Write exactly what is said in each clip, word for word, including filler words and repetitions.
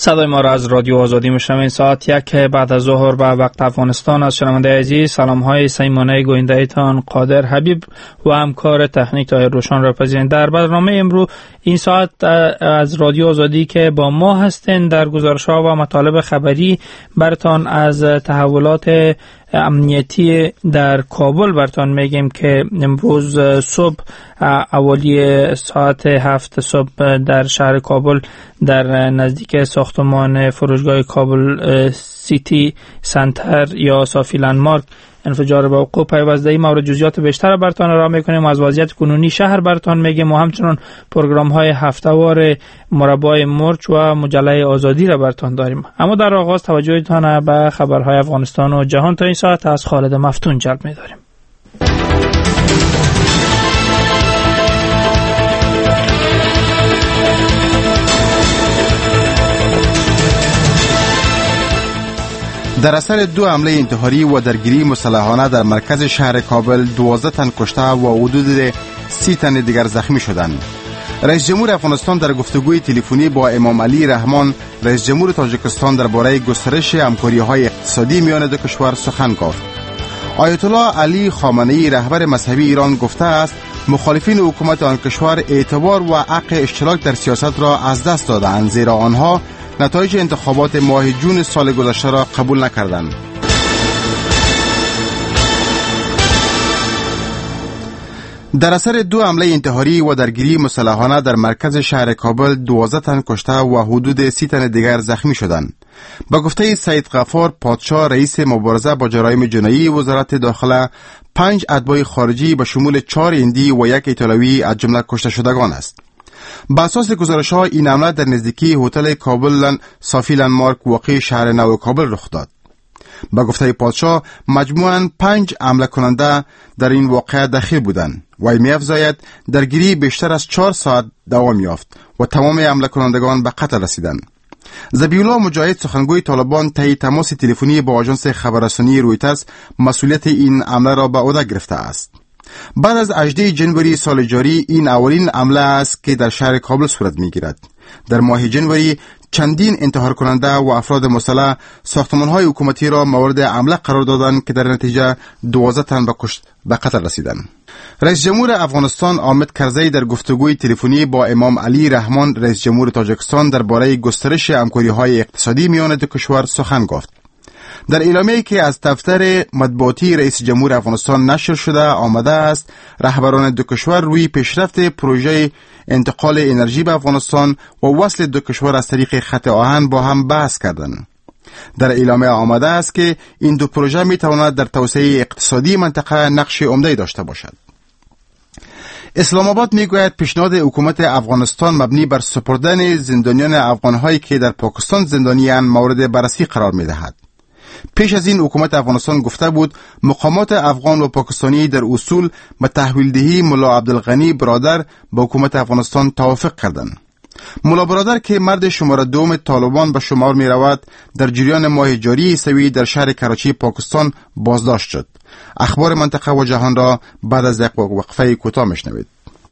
صدای ما را از رادیو آزادی میشنوید. ساعت یک بعد از ظهر به وقت افغانستان. از شنونده عزیز سلام های صمیمانه گوینده تان قادر حبیب و همکار تکنیک طاهر روشن را پذیرید. در برنامه امروز این ساعت از رادیو آزادی که با ما هستند در گزارش ها و مطالب خبری برتان از تحولات امنیتی در کابل برتان میگیم که امروز صبح اولی ساعت هفت صبح در شهر کابل در نزدیک ساختمان فروشگاه کابل سیتی سنتر یا صافی لندمارک انفجار به وقوع پیوسته. این مورد جزئیات بیشتر برتان را میکنیم. از وضعیت کنونی شهر برتان میگیم و همچنین پروگرام های هفتهوار مربع مرچ و مجله آزادی را برتان داریم. اما در آغاز توجهتان به خبرهای افغانستان و جهان تا این ساعت از خالد مفتون جلب می‌داریم. در اثر دو حمله انتحاری و درگیری مسلحانه در مرکز شهر کابل دوازده تن کشته و حدود سی تن دیگر زخمی شدند. رئیس جمهور افغانستان در گفتگوی تلفنی با امام علی رحمان رئیس جمهور تاجیکستان درباره گسترش همکاری‌های اقتصادی میان دو کشور سخن گفت. آیت الله علی خامنه‌ای رهبر مذهبی ایران گفته است مخالفین حکومت آن کشور اعتبار و حق اشتراک در سیاست را از دست دادند، زیرا آنها نتایج انتخابات ماه جون سال گذشته را قبول نکردند. در اثر دو حمله انتحاری و درگیری مسلحانه در مرکز شهر کابل دوازده تن کشته و حدود سی تن دیگر زخمی شدند. با گفته سید غفار پادشاه رئیس مبارزه با جرایم جنایی وزارت داخله، پنج اتباع خارجی به شمول چهار هندی و یک ایتالیایی از جمله کشته شدگان است. با اساس گزارش‌ها این حمله در نزدیکی هتل کابل صافی لندمارک واقع شهر نو کابل رخ داد. با گفته پادشاه مجموعاً پنج حمله کننده در این واقعه دخیل بودند. وی می‌افزاید درگیری بیشتر از چهار ساعت دوام یافت و تمام حمله کنندگان به قتل رسیدند. ذبیح‌الله مجاهد سخنگوی طالبان طی تماس تلفنی با آژانس خبررسانی رویترز مسئولیت این حمله را به عهده گرفته است. بعد از هجدهم ژانویه سال جاری این اولین حمله است که در شهر کابل صورت می‌گیرد. در ماه ژانویه چندین انتحار کننده و افراد مسلح ساختمان‌های حکومتی را مورد حمله قرار دادند که در نتیجه دوازده تن به کشت به قتل رسیدند. رئیس جمهور افغانستان حامد کرزی در گفتگوی تلفنی با امام علی رحمان رئیس جمهور تاجیکستان درباره گسترش همکاری‌های اقتصادی میان دو کشور سخن گفت. در اعلامیه‌ای که از دفتر مطبوعاتی رئیس جمهور افغانستان نشر شده آمده است رهبران دو کشور روی پیشرفت پروژه انتقال انرژی به افغانستان و وصل دو کشور از طریق خط آهن با هم بحث کردند. در اعلامیه آمده است که این دو پروژه می تواند در توسعه اقتصادی منطقه نقش عمده داشته باشد. اسلام آباد میگوید پیشنهاد حکومت افغانستان مبنی بر سپردن زندانیان افغان‌هایی که در پاکستان زندانی‌اند مورد بررسی قرار می‌دهد. پیش از این حکومت افغانستان گفته بود مقامات افغان و پاکستانی در اصول به تحویل دهی ملا عبدالغنی برادر با حکومت افغانستان توافق کردند. ملا برادر که مرد شماره دوم طالبان به شمار می رود در جریان ماه جاری سوی در شهر کراچی پاکستان بازداشت شد. اخبار منطقه و جهان را بعد از یک وقفه کوتاه میشنوید.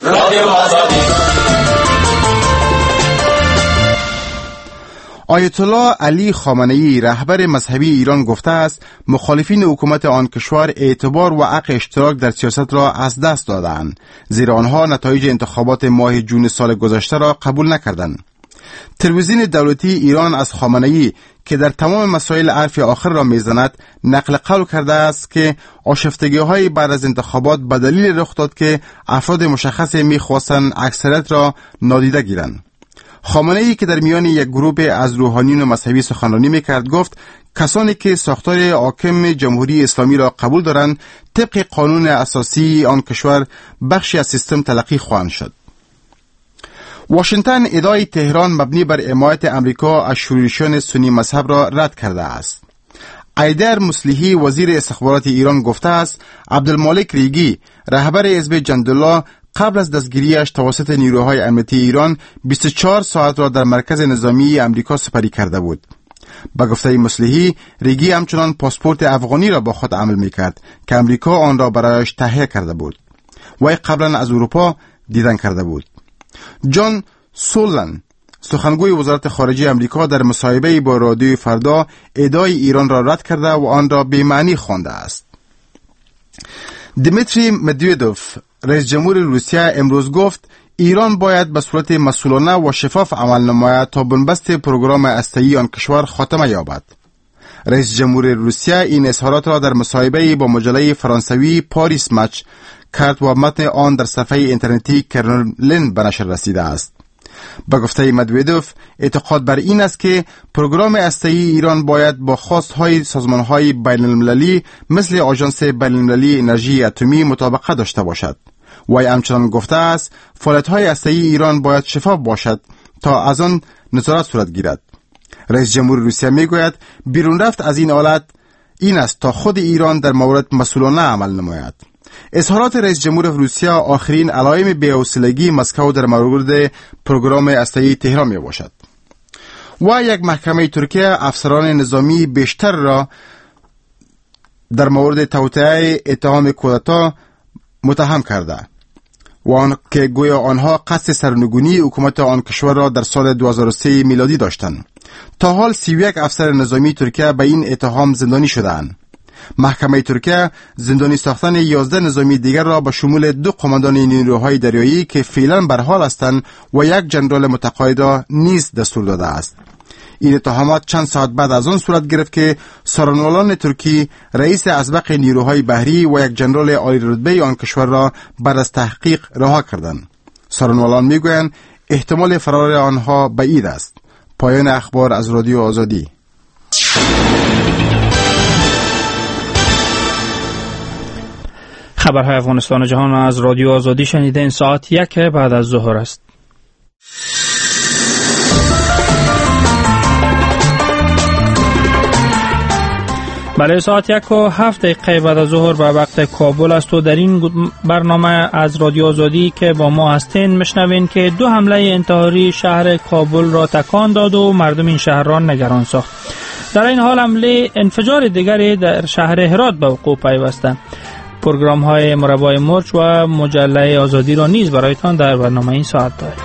آیت الله علی خامنه‌ای رهبر مذهبی ایران گفته است مخالفین حکومت آن کشور اعتبار و حق اشتراک در سیاست را از دست دادند، زیرا آنها نتایج انتخابات ماه جون سال گذشته را قبول نکردند. تلویزیون دولتی ایران از خامنه‌ای که در تمام مسائل حرف آخر را میزند نقل قول کرده است که آشفتگی‌های بعد از انتخابات به دلیل رخ داد که افراد مشخص می‌خواستند اکثریت را نادیده گیرند. خامنه‌ای که در میان یک گروه از روحانیون و مذهبی سخنرانی میکرد گفت کسانی که ساختار حاکم جمهوری اسلامی را قبول دارند طبق قانون اساسی آن کشور بخشی از سیستم تلقی خواهند شد. واشنگتن ادعای تهران مبنی بر حمایت امریکا از شورشیان سنی مذهب را رد کرده است. ایدر مصلحی وزیر استخبارات ایران گفته است عبدالمالک ریگی رهبر حزب جندالله قبل از دستگیریش توسط نیروهای امنیتی ایران بیست و چهار ساعت را در مرکز نظامی امریکا سپری کرده بود. با گفته مصلحی ریگی همچنان پاسپورت افغانی را با خود حمل میکرد که امریکا آن را برایش تهیه کرده بود. وی قبلا از اروپا دیدن کرده بود. جان سولن سخنگوی وزارت خارجه امریکا در مصاحبه با رادیوی فردا ادعای ایران را رد کرده و آن را بی‌معنی خوانده است. دیمیتری مدودوف، رئیس جمهور روسیه، امروز گفت ایران باید به صورت مسئولانه و شفاف عمل نماید تا بنبست پروگرام هسته‌ای آن کشور خاتمه یابد. رئیس جمهور روسیه این اظهارات را در مصاحبه با مجله فرانسوی پاریس مچ کرد و متن آن در صفحه اینترنتی کرملین به نشر رسیده است. به گفته مدودوف، اعتقاد بر این است که پروگرام هسته‌ای ایران باید با خواست‌های سازمان‌های بین‌المللی مثل آژانس بین‌المللی انرژی اتمی مطابقت داشته باشد. وی همچنان گفته است فعالیت‌های هسته‌ای ایران باید شفاف باشد تا از آن نظارت صورت گیرد. رئیس جمهور روسیه میگوید بیرون رفت از این حالت این است تا خود ایران در مورد مسئولانه عمل نماید. اظهارات رئیس جمهور روسیه آخرین علائم بی‌حوصلگی مسکو در مورد پروگرام هسته‌ای تهران می باشد. و یک محکمه ترکیه افسران نظامی بیشتر را در مورد توطئه اتهام کودتا متهم کرده و آن که گویا آنها قصد سرنگونی حکومت آن کشور را در سال دو هزار و سه میلادی داشتند. تا حال سی و یک افسر نظامی ترکیه به این اتهام زندانی شدند. محکمه ترکیه زندانی ساختن یازده نظامی دیگر را به شمول دو قماندان نیروهای دریایی که فعلا بر حال هستند و یک جنرال متقاعد نیز دستور داده است. این اتهامات چند ساعت بعد از آن صورت گرفت که سارنوالان ترکی رئیس ازبق نیروهای بحری و یک جنرال عالی رتبه آن کشور را بعد از تحقیق رها کردند. سارنوالان میگویند احتمال فرار آنها بعید است. پایان اخبار از رادیو آزادی. خبرهای افغانستان و جهان از رادیو آزادی شنیده. این ساعت یک بعد از ظهر است. بله، ساعت یک و هفت دقیقه بعد از ظهر به وقت کابل است و در این برنامه از رادیو آزادی که با ما هستین میشنوین که دو حمله انتحاری شهر کابل را تکان داد و مردم این شهر را نگران ساخت. در این حال حمله انفجار دیگری در شهر هرات به وقوع پیوسته. پروگرام های مربای مرچ و مجله آزادی را نیز برایتان در برنامه این ساعت داریم.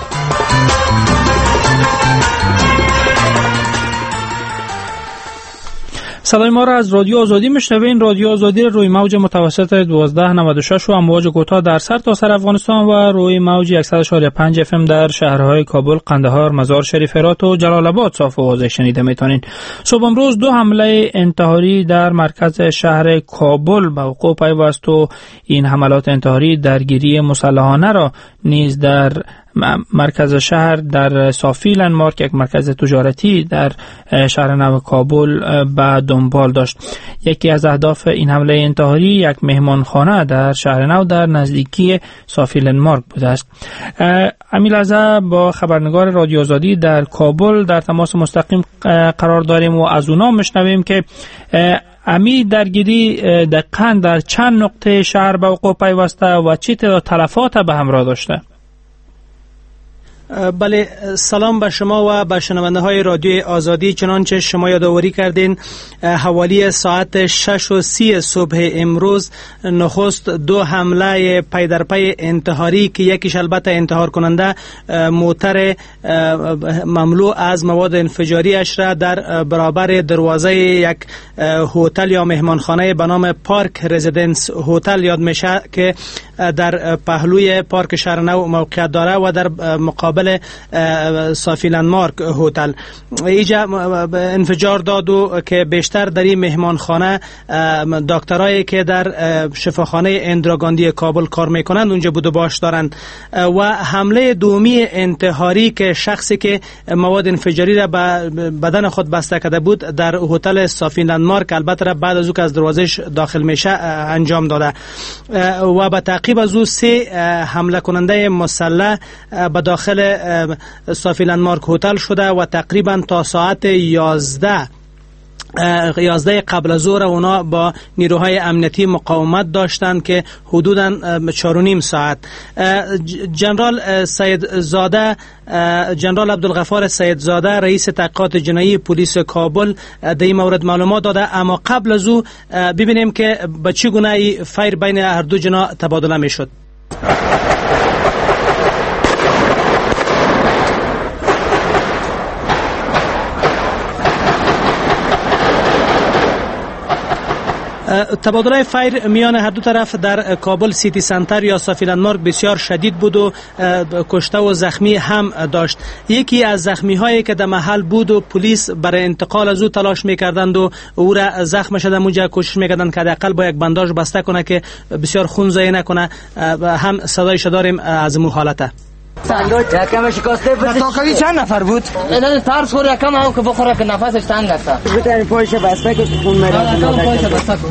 صدای ما را از رادیو آزادی میشنوین. رادیو آزادی روی موج متوسط دوازده نود و شش و امواج کوتاه در سر تا سر افغانستان و روی موج صد و یک و پنج اف ام در شهرهای کابل، قندهار، مزار شریف، هرات و جلال آباد صاف و واضح شنیده میتونین. صبح امروز دو حمله انتحاری در مرکز شهر کابل به وقوع پیوست و این حملات انتحاری درگیری مسلحانه را نیز در مرکز شهر در صافی لندمارک، یک مرکز تجارتی در شهر نو کابل به دنبال داشت. یکی از اهداف این حمله انتحاری یک مهمانخانه در شهر نو در نزدیکی صافی لندمارک بوده است. امیل ازا با خبرنگار رادیو آزادی در کابل در تماس مستقیم قرار داریم و از اونا میشنویم که امی درگیری دقیقاً در چند نقطه شهر به وقوع پیوسته و چه تعداد تلفات به همراه داشته؟ بله، سلام به شما و به شنونده های رادیو آزادی. چنانچه شما یادآوری کردین، حوالی ساعت شش و سی صبح امروز نخست دو حمله پی در پی انتحاری که یکیش البته انتحار کننده موتر مملو از مواد انفجاری اش را در برابر دروازه یک هتل یا مهمانخانه به نام پارک رزیدنس هتل یاد میشه که در پهلوی پارک شهر نو موقعیت داره و در مقابل صافی لندمارک هتل ایجا انفجار داد و که بیشتر در این مهمانخانه دکترایی که در شفاخانه اندرا گاندی کابل کار میکنند اونجا بود و باش دارند. و حمله دومی انتحاری که شخصی که مواد انفجاری را به بدن خود بسته کرده بود در هتل صافی لندمارک، البته بعد از او که از دروازش داخل میشه، انجام داده و به تعقیب از او سه حمله کننده مسلح به داخل صافی لندمارک هتل شده و تقریبا تا ساعت یازده یازده قبل از ظهر اونا با نیروهای امنیتی مقاومت داشتند که حدوداً چهار و نیم ساعت. جنرال سید زاده جنرال عبدالغفار سید زاده رئیس تحقیقات جنایی پلیس کابل در این مورد معلومات داده، اما قبل از او ببینیم که به چه گونه فایر بین هر دو جنا تبادله میشد. تبادله فایر میان هر دو طرف در کابل سیتی سنتر یا سافیلند مارک بسیار شدید بود و کشته و زخمی هم داشت. یکی از زخمی هایی که در محل بود و پلیس برای انتقال از او تلاش میکردند و او را زخم شده اونجا کوشش میکردند که حداقل با یک بنداژ بسته کنه که بسیار خون ضایع نکنه. هم صدایش داریم از این حالته. یکم شکسته بود. تاکلی چند نفر بود؟ نه ترس خور یکم هم که بخوره که نفسش تنگ است. بتونی پایش بسته که خون میره. پایش بسته کن.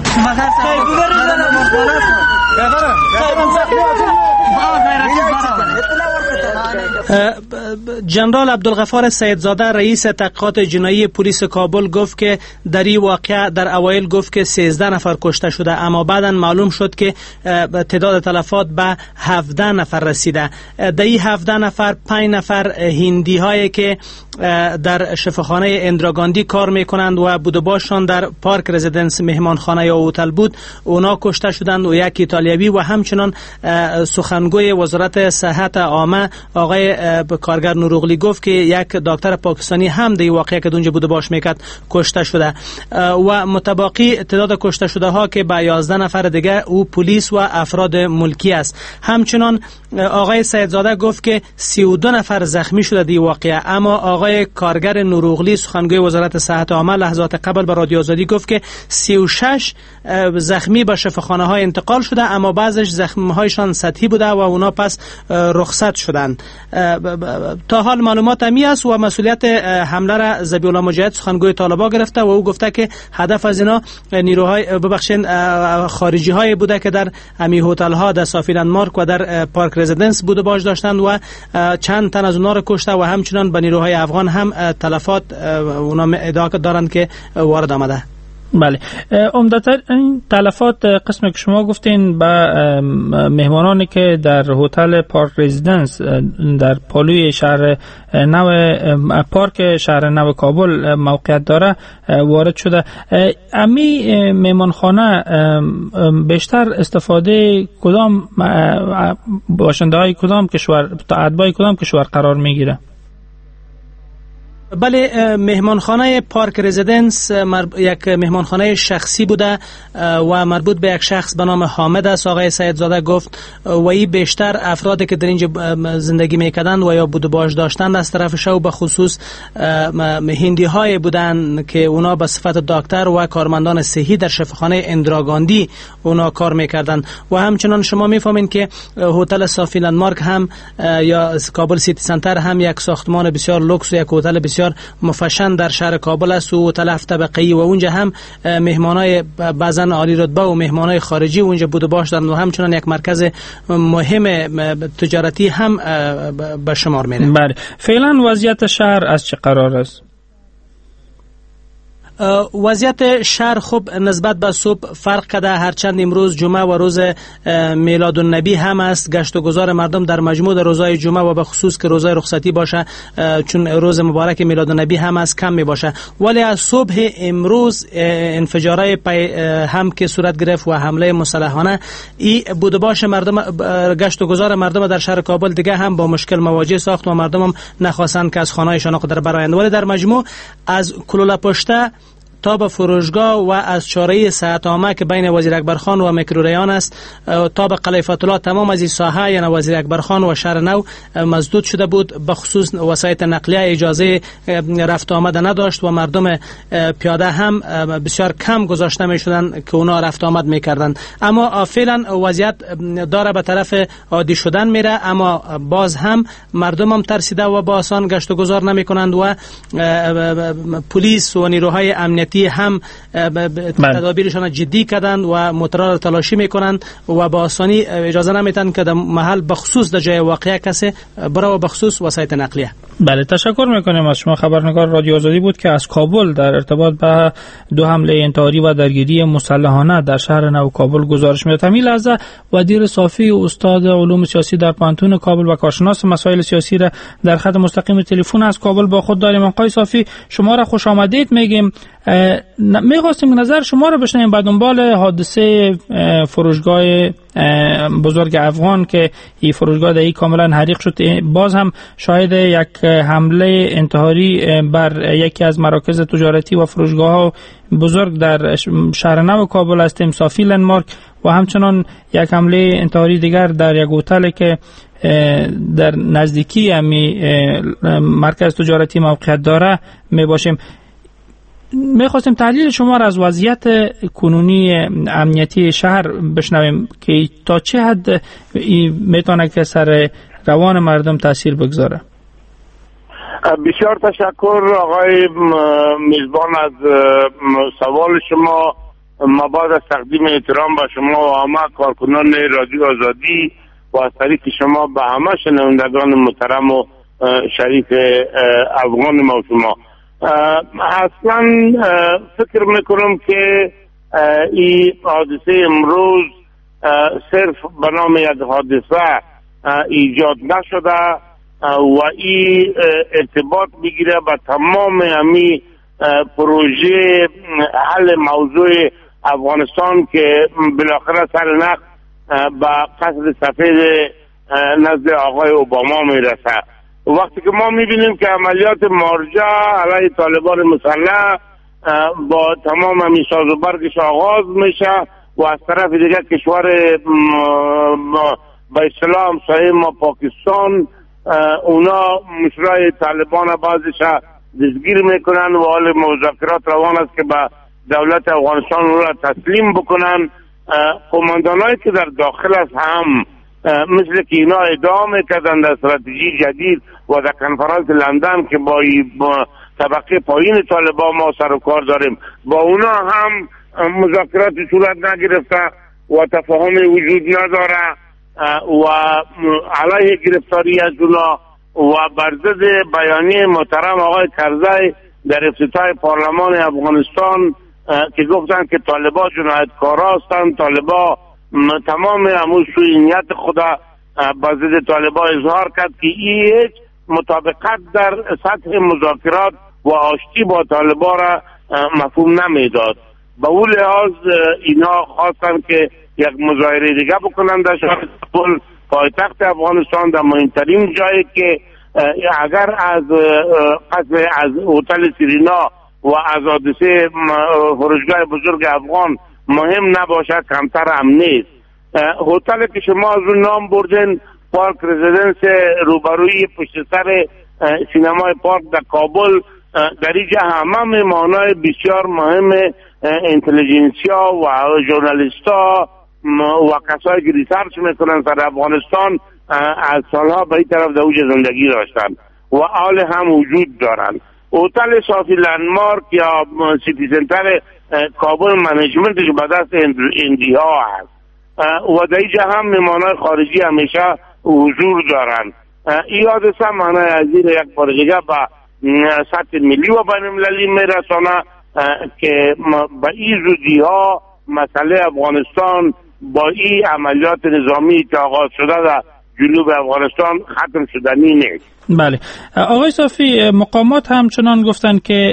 جنرال عبدالغفار سیدزاده رئیس تحقیقات جنایی پلیس کابل گفت که در این واقعه در اوایل گفت که سیزده نفر کشته شده، اما بعدا معلوم شد که تعداد تلفات به هفده نفر رسیده. در این هفده نفر پنج نفر هندی هایی که در شفاخانه اندراگاندی کار میکنند و بودباشان در پارک رزیدنس مهمانخانه یا هتل بود، اونا کشته شدند و یک ایتالیایی و همچنان سخنگوی وزارت صحت عامه آقای کارگر نوروغلی گفت که یک دکتر پاکستانی هم در واقعه که اونجا بودباش میکرد کشته شده و متباقی تعداد کشته شده ها که به یازده نفر دیگه او پلیس و افراد ملکی است. همچنان آقای سیدزاده گفت که سی و دو نفر زخمی شده در واقعه، اما آقای کارگر نوروغلی سخنگوی وزارت صحت عامه لحظات قبل به رادیو آزادی گفت که سی و شش زخمی به شفاخانه های انتقال شده، اما بعضش زخم هایشان سطحی بوده و اونا پس رخصت شدند. تا حال معلومات همی است و مسئولیت حمله را ذبیح الله مجاهد سخنگوی طالبان گرفته و او گفته که هدف از اینا نیروهای ببخشید خارجی های بوده که در امی هتل ها در سافیلند مارک و در پارک رزیدنس بوده باش داشتند و چند تن از اونها را کشته و همچنان به نیروهای افغان هم تلفات اونا ادعا دارند که وارد آمده. بله، عمدتاً این تلفات قسمی که شما گفتین به مهمانانی که در هتل پارک رزیدنس در پالوی شهر نو پارک شهر نو کابل موقعیت داره وارد شده. امی مهمانخانه بیشتر استفاده کدام باشنده های کدام کشور اتباع کدام کشور قرار میگیره؟ بله، مهمانخانه پارک رزیدنس یک مهمانخانه شخصی بوده و مربوط به یک شخص به نام حامد است. آقای سیدزاده گفت و این بیشتر افرادی که در اینجا زندگی میکردند و یا بودباش داشتند از طرف شو به خصوص هندی های بودند که اونا به صفت دکتر و کارمندان صحی در شفاخانه اندراگاندی اونا کار میکردند و همچنان شما میفهمین که هتل سافیلند مارک هم یا کابل سیتی سنتر هم یک ساختمان بسیار لوکس و یک هتل بسیار مفشن در شهر کابل است و هتل هفت طبقه‌ای و اونجا هم مهمانای بعضا عالی رتبه و مهمانای خارجی اونجا بوده باش دارند و همچنان یک مرکز مهم تجارتی هم به شمار میره. بله، فعلا وضعیت شهر از چه قرار است؟ وضعیت شهر خوب نسبت به صبح فرق کرده، هرچند امروز جمعه و روز میلاد النبی هم است. گشت و گذار مردم در مجموع در روزهای جمعه و به خصوص که روزهای رخصتی باشه چون روز مبارک میلاد النبی هم است کم می باشه، ولی از صبح امروز انفجارهای هم که صورت گرفت و حمله مسلحانه ای بوده باشه مردم گشت و گذار مردم در شهر کابل دیگه هم با مشکل مواجه ساخت و مردم هم نخواستند که از خانه‌هایشان در برآیند، ولی در مجموع از کلوله پشته تا به فروشگاه و از چاره صحت عامه که بین وزیر اکبرخان و میکروریان است تا به قلعه فتح الله تمام از این ساحه یعنی وزیر اکبرخان و شهر نو مسدود شده بود. به خصوص وسایط نقلیه اجازه رفت آمد نداشت و مردم پیاده هم بسیار کم گذاشته می شدند که اونا رفت آمد میکردند، اما فعلا وضعیت داره به طرف عادی شدن میره، اما باز هم مردم هم ترسیده و با آسان گشت و گذار نمی کنند و پلیس و نیروهای امنیتی هم تدابیرشان جدی کردند و موتورها را تلاشی میکنند و با آسانی اجازه نمیتن که در محل بخصوص در جای واقعه کسی برای و بخصوص وسایط نقلیه. بله، تشکر میکنیم از شما. خبرنگار رادیو آزادی بود که از کابل در ارتباط به دو حمله انتحاری و درگیری مسلحانه در شهر نو کابل گزارش میداد. همین لحظه ودیر صافی استاد علوم سیاسی در پانتون کابل و کارشناس مسائل سیاسی را در خط مستقیم تلفن از کابل با خود داریم. آقای صافی، شما را خوش آمدید میگیم. می‌خواستیم نظر شما رو بشنویم بعد دنبال حادثه فروشگاه بزرگ افغان که این فرودگاه در این کاملا حریق شد. باز هم شاهد یک حمله انتحاری بر یکی از مراکز تجارتی و فروشگاه ها بزرگ در شهر نو کابل هستیم، صافی لندمارک، و همچنان یک حمله انتحاری دیگر در یک هتل که در نزدیکی امی مرکز تجارتی موقعیت داره می باشیم. میخواستیم تحلیل شما را از وضعیت کنونی امنیتی شهر بشنویم که تا چه حد میتونه که سر روان مردم تاثیر بگذاره. بسیار تشکر آقای میزبان از سوال شما. ما بعد از تقدیم احترام به شما و همه کارکنان رادیو آزادی و از طریق شما به همه شنوندگان محترم و شریف افغان ما و شما، اصلا فکر میکنم که این حادثه امروز صرف به نام یک حادثه ایجاد نشده و این ارتباط بگیره به تمام همی پروژه حل موضوع افغانستان که بالاخره سر نخ به قصد سفید نزد آقای اوباما میرسه. وقتی که ما میبینیم که عملیات مارجه علیه طالبان مسلح با تمام همین ساز و برگش آغاز میشه و از طرف دیگه کشور با اصطلاح همسایه ما پاکستان اونا مشرای طالبان بعضش دستگیر میکنن و حال مذاکرات روان است که به دولت افغانستان اون را تسلیم بکنن. قماندانایی که در داخل است هم مثل که اینا ادامه کردن در استراتژی جدید و در کنفرانس لندن که با, با طبقه پایین طالبان ما سر و کار داریم، با اونا هم مذاکرات صورت نگرفته و تفاهم وجود نداره و علیه گرفتاری از اونا و بر ضد بیانیه محترم آقای کرزی در افتتاح پارلمان افغانستان که گفتن که طالبان جنایتکارا هستند، طالبان تمام همون سوی نیت خدا با ضد طالبان اظهار کرد که این هیچ مطابقت در سطح مذاکرات و آشتی با طالبان را مفهوم نمیداد. به اون لحاظ اینا خواستن که یک مظاهره دیگه بکنن در شهر کابل پایتخت افغانستان، در مهمترین جایی که اگر از قصد از هتل سیرینا و از حادثه فروشگاه بزرگ افغان مهم نباشد کمتر هم نیست. هتل که شما از اون نام بردین پارک رزیدنس روبروی پشت سر سینمای پارک در کابل، در اینجا همه مهمانای بسیار مهم اینتلیجنسیا و ژورنالیستا و کسایی که ریسرچ میکنن در افغانستان از سالها به این طرف در اوج زندگی داشتن و حال هم وجود دارن. هتل صافی لندمارک یا سیتی سنتر کابل منیجمنتش به دست اندی ها هست و در اینجا هم مهمانای خارجی همیشه حضور دارن. این حادثه معنای از این یک بار دیگه به سطح ملی و بین المللی میرسانه که به این زودی ها مسئله افغانستان با این عملیات نظامی که آغاز شده در جنوب افغانستان ختم شدنی نیست. بله آقای صافی، مقامات همچنان گفتند که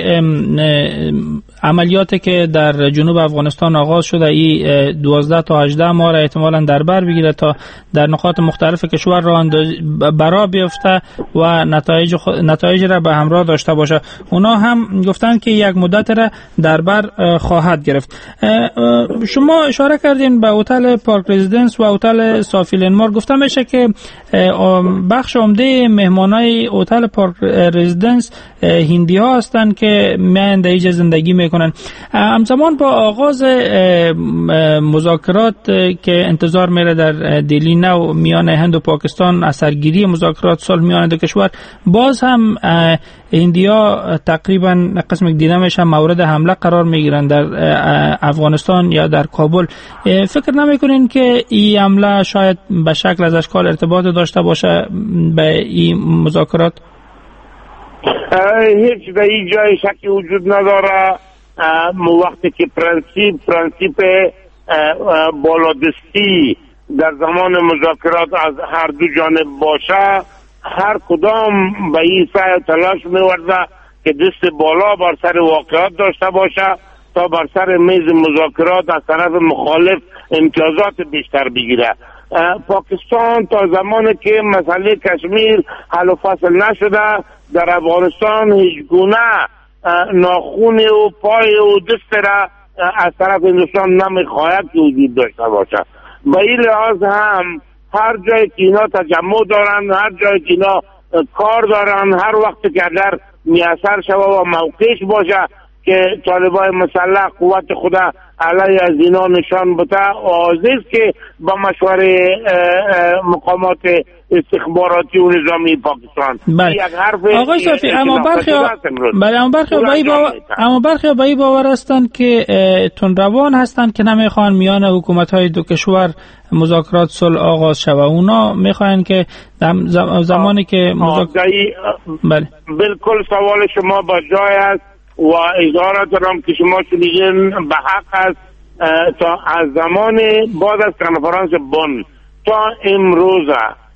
عملیاتی که در جنوب افغانستان آغاز شده این دوازده تا هجده ماه را احتمالاً در بر بگیره تا در نقاط مختلف کشور راه برا بیفته و نتایج خ... نتایج را به همراه داشته باشه. اونا هم گفتند که یک مدت را در بر خواهد گرفت. شما اشاره کردین به هتل پارک رزیدنس و هتل صافی لندمارک. گفتم میشه که بخش عمده مهمانای هتل پارک رزیدنس هندی ها هستند که میان در اینجا زندگی میکنن. همزمان با آغاز مذاکرات که انتظار میره در دلی نو میان هند و پاکستان، اثرگیری مذاکرات صلح میان دو کشور، باز هم هندی ها تقریبا قسم دیده میشن مورد حمله قرار میگیرن در افغانستان یا در کابل. فکر نمیکنین که این حمله شاید به شکل از اشکال ارتباط داشته باشه به این مذاکرات؟ هیچ به این جای شکی وجود نداره. وقتی که پرنسیپ پرنسیپ بالادستی در زمان مذاکرات از هر دو جانب باشه، هر کدام به این سعی تلاش میورده که دست بالا بر سر واقعات داشته باشه تا بر سر میز مذاکرات از طرف مخالف امتیازات بیشتر بگیره. پاکستان تا زمانی که مسئله کشمیر حل و فصل نشده در افغانستان هیچ گونه ناخون و پای و دست را از طرف هندوستان نمیخواهد که وجود داشته باشد. به این لحاظ هم هر جای که اینا تجمع دارن، هر جای که اینا کار دارن، هر وقت که اگر میسر شود و موقعش باشه که طالبای مسلح قوت خود علیه از اینا نشان بده، عاجز که با مشوره مقامات استخباراتی و نظامی پاکستان. بله. آقای صافی، اما برخی بله اما برخی بایی باور اما برخی بایی باور هستند که تندروان هستند که نمیخوان میان حکومت‌های دو کشور مذاکرات صلح آغاز شود. اونا میخوان که زمانی که مذاکرات بله بالکل سوال شما با جای است و اظهارات دارم که شما شنیدین به حق است. تا از زمان بعد از کنفرانس بن تا امروز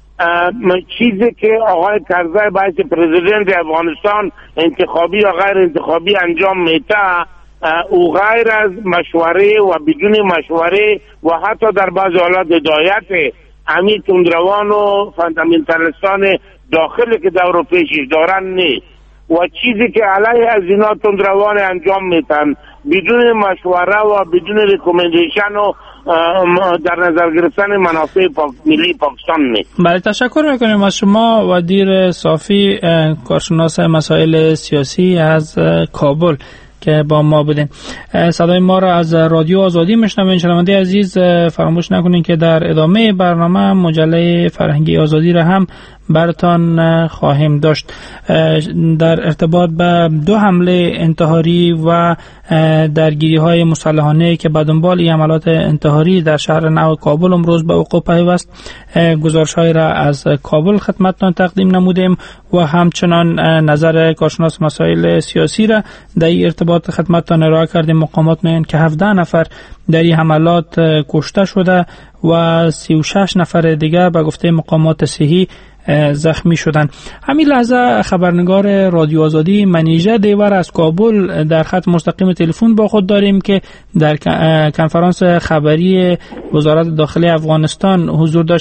چیزی که آقای کرزی باعث پرزیدنت افغانستان انتخابی یا غیر انتخابی انجام میده او غیر از مشوره و بدون مشوره و حتی در بعض حالات هدایت امی تندروان و فاندامنتالیستان داخلی که دور و پیشش دارن نیست و چیزی که علیه از اینا تندروان انجام میتن بدون مشوره و بدون ریکومندیشن و در نظر گرفتن منافع پاک ملی پاکستان نیست. بله، تشکر میکنیم از شما و دیر صافی، کارشناس مسائل سیاسی از کابل که با ما بودین. صدای ما را از رادیو آزادی میشنوین. شنونده عزیز، فراموش نکنین که در ادامه برنامه مجله فرهنگی آزادی را هم براتان خواهیم داشت در ارتباط به دو حمله انتحاری و درگیری های مسلحانه که به دنبال این عملات انتحاری در شهر نو کابل امروز به وقوع پیوست. گزارش های را از کابل خدمتتان تقدیم نمودیم و همچنان نظر کارشناس مسائل سیاسی را در این ارتباط خدمتتان ارائه کردیم. مقامات میگن که هفده نفر در این حملات کشته شده و سی و شش نفر دیگر به گفته مقامات صحی زخمی شدند. همین لحظه خبرنگار رادیو آزادی منیژه دیور از کابل در خط مستقیم تلفن با خود داریم که در کنفرانس خبری وزارت داخلی افغانستان حضور داشت.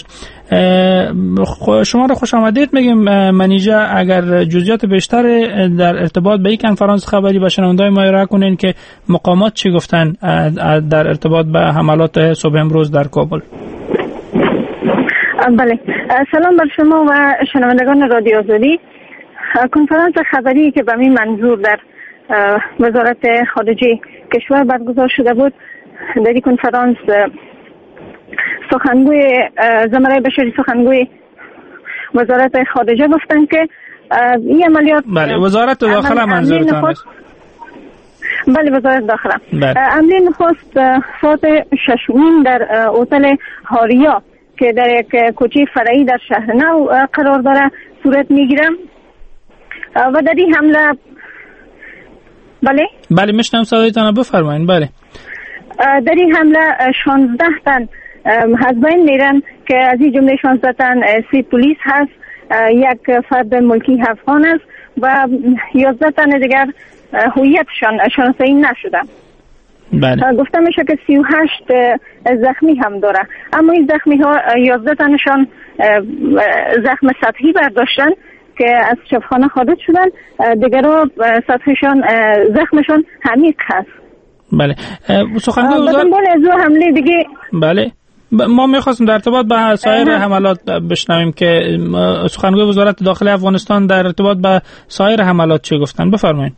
شما را خوش آمدید میگیم منیژه. اگر جزئیات بیشتر در ارتباط به این کنفرانس خبری به شنونده‌های ما ارائه کنین که مقامات چی گفتن در ارتباط به حملات صبح امروز در کابل. بله، سلام بر شما و شنوندگان رادیو آزادی. کنفرانس خبری که به این منظور در وزارت خارجه کشور برگزار شده بود، در این کنفرانس سخنگوی زمره بشری سخنگوی وزارت خارجه گفتند که این عملیات بله وزارت داخله منظورتان است. بله وزارت داخله. حمله نخست ساعت شش و نیم در هتل هاریا که در یک کوچه فرعی در شهر نو قرار داره صورت میگیره و در این حمله بله بله میشنم صدایتان بفرمایید. بله در این حمله شانزده تن از بین میرن که از این جمله شانزده تن سی پلیس هست، یک فرد ملکی افغان است و یازده تن دیگر هویتشان شناسایی نشده. بله. گفته میشه که سی و هشت زخمی هم داره، اما این زخمی ها یازده تنشان زخم سطحی برداشتن که از شفاخانه خارج شدن، دیگرها سطحشان زخمشان عمیق هست. بله. سخنگوی وزارت از دو حمله دیگه بله ما میخواستیم در ارتباط به سایر حملات بشنویم که سخنگوی وزارت داخلی افغانستان در ارتباط به سایر حملات چی گفتن. بفرمایید.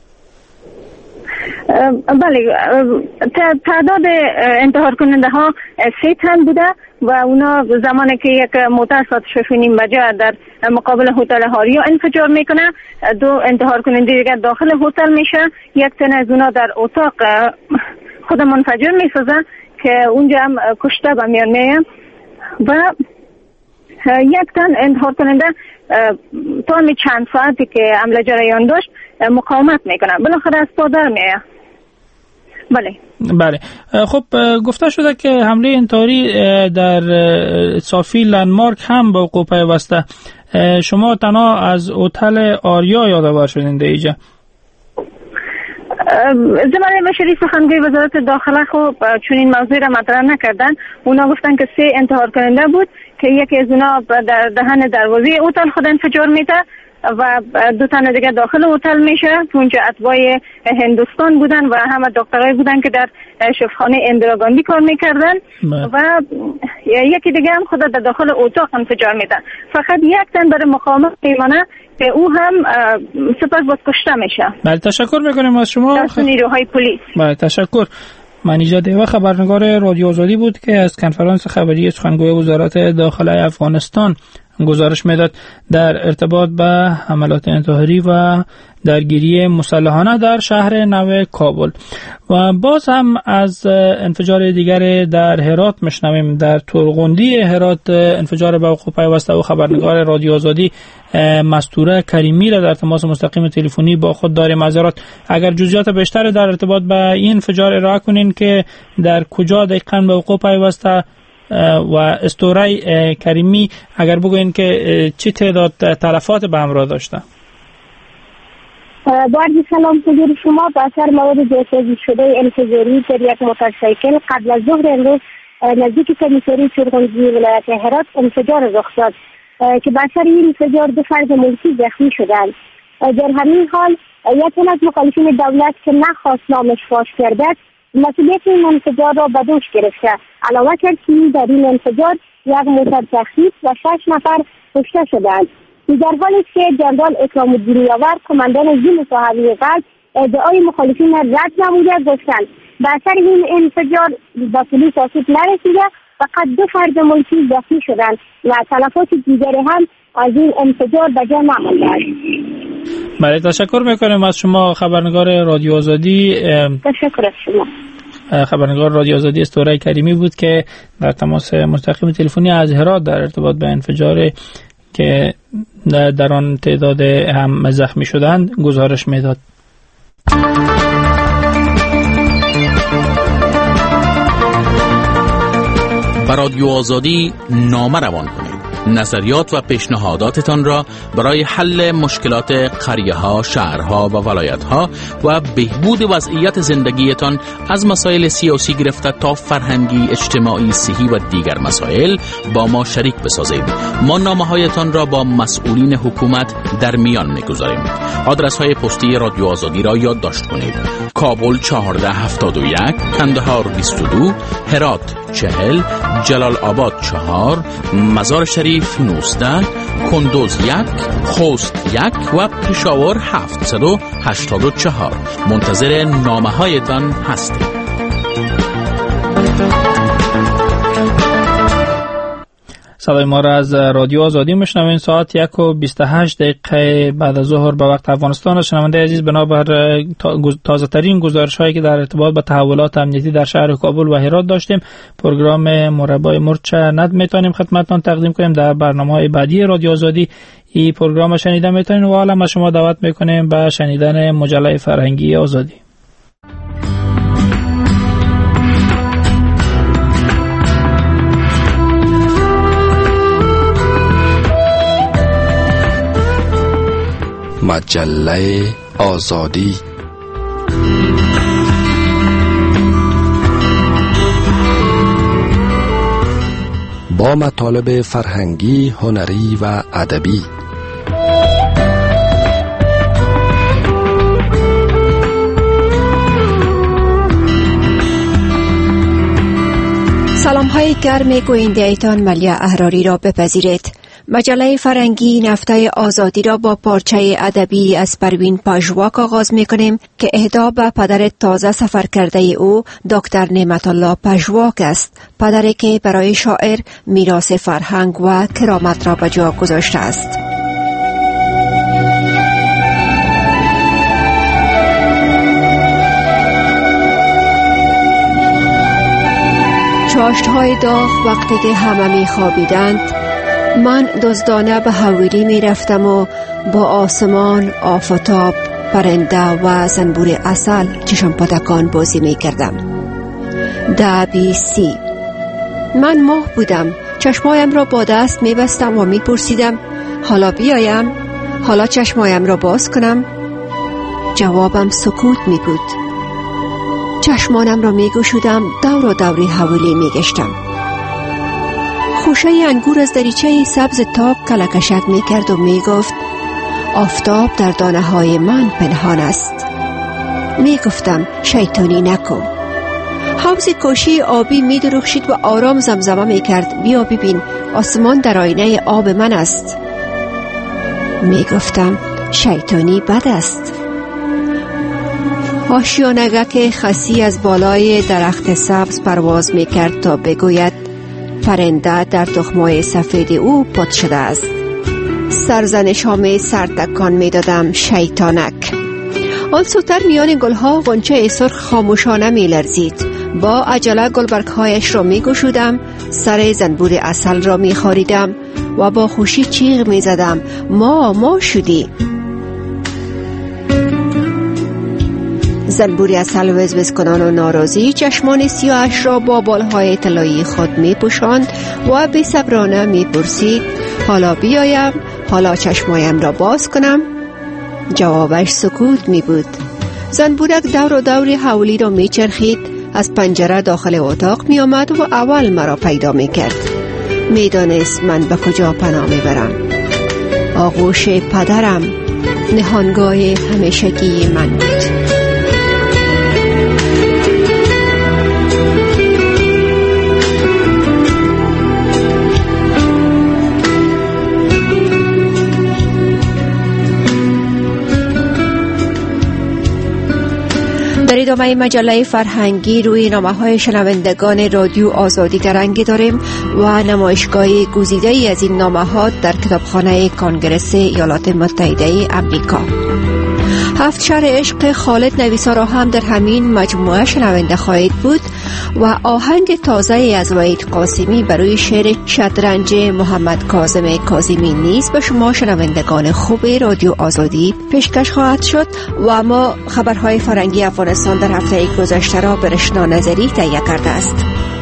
بله، تعداد انتحار کننده ها سه تن بوده و اونا زمانی که یک موتر ساعت شش و نیم بجه در مقابل هتل هاریا انفجار میکنه، دو انتحار کننده دیگر داخل هتل میشه، یک تن از اونا در اتاق خود منفجر میسازه که اونجا هم کشته به میان میاد و یک تن انتحار کننده تا می چند ساعتی که حمله جریان داشت مقاومت میکنه، بالاخره از پا در میاد. بله بله. خب گفته شده که حمله انتحاری در صافی لندمارک هم به وقوع پیوسته. شما تنها از هتل آریا یادآور شدین در اینجا؟ زمانه بشری سخنگوی وزارت داخله خب چون این موضوع را مطرح نکردن. اونا گفتن که سه انتحار کننده بود که یکی از اونا در دهن دروازه هتل خود انفجار میده و دو تن دیگه داخل هتل میشه. اونجا اتباع هندوستان بودن و همه دکترای بودن که در شفاخانه اندرا گاندی کار میکردن و یکی دیگه هم خود در داخل اتاق انفجار میدن. فقط یک تن برای مقاومت میمانه که او هم سپس باز کشته میشه. بله تشکر میکنیم از شما. دست نیروهای پلیس. بله تشکر. منیژا دیوه خبرنگار رادیو آزادی بود که از کنفرانس خبری سخنگوی وزارت داخله افغانستان گزارش میداد در ارتباط به حملات انتحاری و درگیری مسلحانه در شهر نو کابل. و باز هم از انفجار دیگر در هرات میشنویم. در تورغوندی هرات انفجار به وقوع پیوسته و خبرنگار رادیو آزادی مستوره کریمی را در تماس مستقیم تلفنی با خود داریم. معذرت اگر جزئیات بیشتر در ارتباط با این انفجار ارائه کنین که در کجا دقیقاً به وقوع پیوسته و استوره کریمی اگر بگوین که چه تعداد تلفات به همراه داشته. با عرض سلام حضور شما، به اثر مواد جاسازی شده انفجاری در یک موتورسایکل قبل از ظهر امروز نزدیک کمیسری تورغوندی ولایت هرات انفجار رخ داد که به اثر این انفجار دو فرد ملکی زخمی شدند. در همین حال یک تن از مخالفین دولت که نخواست نامش فاش گردد مسئولیت این انفجار را به دوش گرفته. علاوه کرد که در این انفجار یک موتر تخریب و شش نفر کشته شدند. در حالی است که جنرال اکرام الدین یاور کماندان ضلع صحابی غرب ادعای مخالفین را رد نموده گفتند به اثر این انفجار به پلیس آسیب نرسیده، فقط دو فرد ملکی زخمی شدند و تلفات دیگری هم از این انفجار به جا نمانده است. بله تشکر میکنم از شما خبرنگار رادیو آزادی. تشکر از شما. خبرنگار رادیو آزادی استوره کریمی بود که در تماس مستقیم تلفنی از هرات در ارتباط به انفجار که در آن تعداد هم زخمی شدند گزارش میداد. بر رادیو آزادی نامه روان کنید. نظریات و پیشنهاداتتان را برای حل مشکلات قریه‌ها، شهرها و ولایت‌ها و بهبود وضعیت زندگیتان از مسائل سیاسی گرفته تا فرهنگی، اجتماعی، صحی و دیگر مسائل با ما شریک بسازید. ما نامه‌هایتان را با مسئولین حکومت در میان می‌گذاریم. آدرس‌های پستی رادیو آزادی را یادداشت کنید. کابل چهارده هفتاد و یک، کندهار بیست و دو، هرات چهل، جلال آباد چهار، مزار شریف نوزده، کندوز یک، خوست یک و پشاور هفتصد و هشتاد و چهار. منتظر نامه هایتان هستیم. صدای ما را از رادیو آزادی میشنوین. ساعت یک و بیست و هشت دقیقه بعد از ظهر به وقت افغانستان. شنونده عزیز، بنابر تازه ترین گزارش هایی که در ارتباط با تحولات امنیتی در شهر کابل و هرات داشتیم، پروگرام مربع مرچ ند میتونیم خدمتتان تقدیم کنیم. در برنامه‌های بعدی رادیو آزادی این پروگرام شنیده میتونین و حالا ما شما دعوت میکنیم به شنیدن مجله فرهنگی آزادی. مجله آزادی. با مطالب فرهنگی، هنری و ادبی. سلام های گرم گوینده ایتان ملیه احراری را بپذیرید. مجله فرهنگی نفته آزادی را با پارچه ادبی از پروین پژواک آغاز می‌کنیم که اهدا به پدر تازه سفر کرده او دکتر نعمت الله پژواک است، پدری که برای شاعر میراث فرهنگ و کرامت را به جا گذاشته است. چاشت‌های داغ وقتی که همه می‌خوابیدند، من دزدانه به حویلی می رفتم و با آسمان، آفتاب، پرنده و زنبور عسل چشم پتکان بازی می کردم. ده بی سی من ماه بودم. چشمایم را با دست می بستم و می پرسیدم حالا بیایم؟ حالا چشمایم را باز کنم؟ جوابم سکوت می بود. چشمانم را می گشودم، دور و دوری حوالی می گشتم. خوشه انگور از دریچه سبز تاق کلکشک می کرد و می گفت آفتاب در دانه های من پنهان است. می گفتم شیطانی نکن. حوض کوشی آبی می درخشید و آرام زمزمه می کرد بیا ببین آسمان در آینه آب من است. می گفتم شیطانی بد است. آشیانگک خسی از بالای درخت سبز پرواز می کرد تا بگوید پرنده در تخمای سفید او پت شده است. سرزنش ها می سرتکان می دادم شیطانک. آن سوتر میان گلها غنچه سرخ خاموشانه می لرزید. با عجله گلبرگ هایش را می گشودم، سر زنبور عسل را می خاریدم و با خوشی چیغ می زدم ما ما شدی. زنبور عسل وزوز کنان و ناراضی چشمان سیاهش را با بالهای طلایی خود می پوشاند و بی صبرانه می پرسید حالا بیایم، حالا چشمایم را باز کنم. جوابش سکوت می بود. زنبورک دور و دوری حولی را می چرخید، از پنجره داخل اتاق می آمد و اول مرا پیدا می کرد. می دانست من به کجا پناه می برم. آغوش پدرم نهانگاه همیشگی من بود. در ادامه مجله فرهنگی روی نامه‌های شنوندگان رادیو آزادی درنگ داریم و نمایشگاه گزیده‌ای از این نامه‌ها در کتابخانه کانگرس ایالات متحده آمریکا. هفت شهر عشق خالد نویسا را هم در همین مجموعه شنونده خواهید بود و آهنگ تازه از وحید قاسمی برای شعر شطرنج محمد کاظم کاظمی نیز به شما شنوندگان خوب رادیو آزادی پیشکش خواهد شد و ما خبرهای فرهنگی افغانستان در هفته گذشته را به رشنا نظری تهیه کرده است.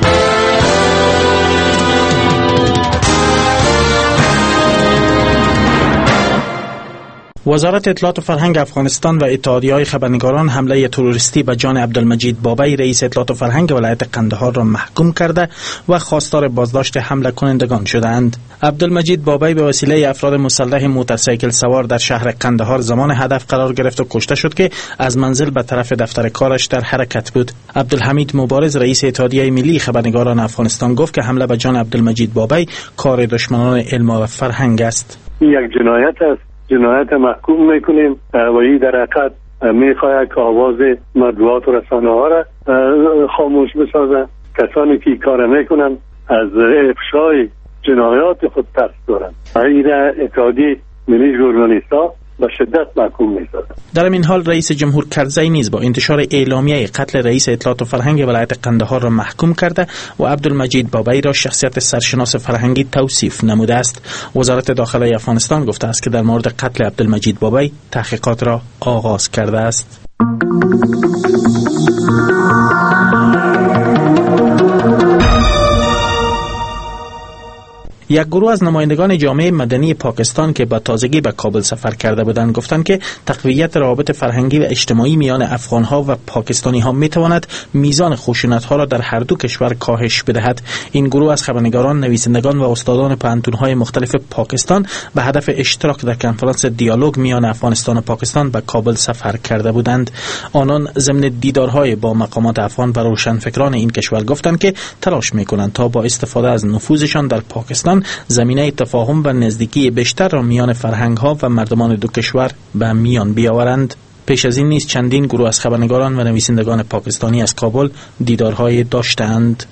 وزارت اطلاعات و فرهنگ افغانستان و اتحادیه‌های خبرنگاران حمله تروریستی به جان عبدالمجید بابی رئیس اطلاعات و فرهنگ ولایت قندهار را محکوم کرده و خواستار بازداشت حمله کنندگان شدند. عبدالمجید بابی به وسیله افراد مسلح موتورسیکل سوار در شهر قندهار زمان هدف قرار گرفت و کشته شد که از منزل به طرف دفتر کارش در حرکت بود. عبدالحمید مبارز رئیس اتحادیه ملی خبرنگاران افغانستان گفت که حمله به جان عبدالمجید بابی کار دشمنان علم و فرهنگ است. یک جنایت است. جنایت محکوم میکنیم و این در حقیقت میخواهد که آواز مطبوعات و رسانه ها را خاموش بسازند. کسانی که کار میکنن از افشای جنایات خود ترس دارند. این اتحادیه ملی ژورنالیست‌ها به شدت محکوم می‌سازد. در این حال رئیس جمهور کرزی نیز با انتشار اعلامیه قتل رئیس اطلاعات و فرهنگ ولایت قندهار را محکوم کرده و عبدالمجید بابی را شخصیت سرشناس فرهنگی توصیف نموده است. وزارت داخله افغانستان گفته است که در مورد قتل عبدالمجید بابی تحقیقات را آغاز کرده است. یک گروه از نمایندگان جامعه مدنی پاکستان که با تازگی به کابل سفر کرده بودند گفتند که تقویت روابط فرهنگی و اجتماعی میان افغان‌ها و پاکستانی‌ها می‌تواند میزان خشونت‌ها را در هر دو کشور کاهش بدهد. این گروه از خبرنگاران، نویسندگان و استادان پوهنتون‌های مختلف پاکستان به هدف اشتراک در کنفرانس دیالوگ میان افغانستان و پاکستان به کابل سفر کرده بودند. آنان ضمن دیدارهای با مقامات افغان و روشنفکران این کشور گفتند که تلاش می‌کنند تا با استفاده از نفوذشان در پاکستان زمینه تفاهم و نزدیکی بیشتر را میان فرهنگ‌ها و مردمان دو کشور به میان بیاورند. پیش از این نیز چندین گروه از خبرنگاران و نویسندگان پاکستانی از کابل دیدارهای داشتند.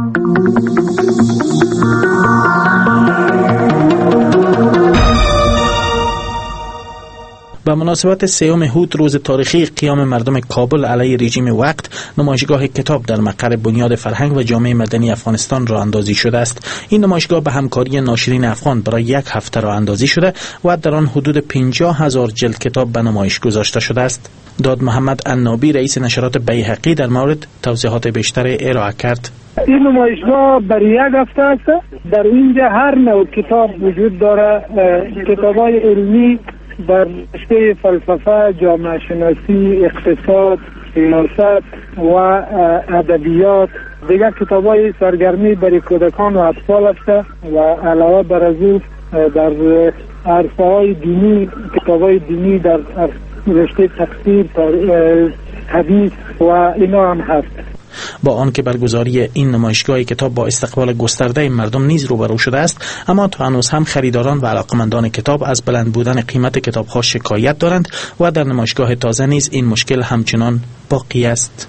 به مناسبت سیوم هود روز تاریخی قیام مردم کابل علیه رژیم وقت، نمایشگاه کتاب در مقر بنیاد فرهنگ و جامعه مدنی افغانستان راه اندازی شده است. این نمایشگاه به همکاری ناشرین افغان برای یک هفته راه اندازی شده و در آن حدود پنجاه هزار جلد کتاب به نمایش گذاشته شده است. داد محمد عنابی رئیس نشرات بیهقی در مورد توضیحات بیشتر ارائه کرد. این نمایشگاه برای یک هفته است. در اینجا هر نوع کتاب وجود داره، کتاب‌های علمی، در رشته فلسفه، جامعه شناسی، اقتصاد، سیاست و ادبیات. دیگر کتابای سرگرمی برای کودکان و اطفال است و علاوه بر از او در عرصه‌های دینی، کتابای دینی در رشته تفسیر، حدیث و اینا هم هست. با آنکه برگزاری این نمایشگاه کتاب با استقبال گسترده مردم نیز روبرو شده است، اما تا هنوز هم خریداران و علاقمندان کتاب از بلند بودن قیمت کتاب‌ها شکایت دارند و در نمایشگاه تازه نیز این مشکل همچنان باقی است.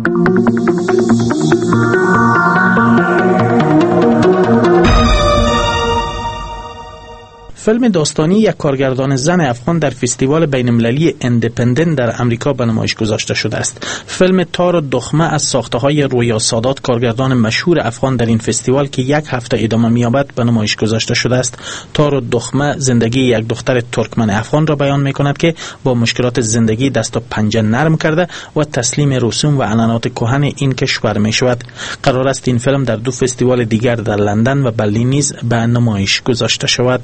فیلم داستانی یک کارگردان زن افغان در فستیوال بین‌المللی اندپندنت در امریکا به نمایش گذاشته شده است. فیلم تار و دخمه از ساخته‌های رویا سادات، کارگردان مشهور افغان در این فستیوال که یک هفته ادامه می‌یابد، به نمایش گذاشته شده است. تار و دخمه زندگی یک دختر ترکمن افغان را بیان می‌کند که با مشکلات زندگی دست و پنجه نرم کرده و تسلیم رسوم و عنعنات کهن این کشور می‌شود. قرار است این فیلم در دو فستیوال دیگر در لندن و برلین نیز به نمایش گذاشته شود.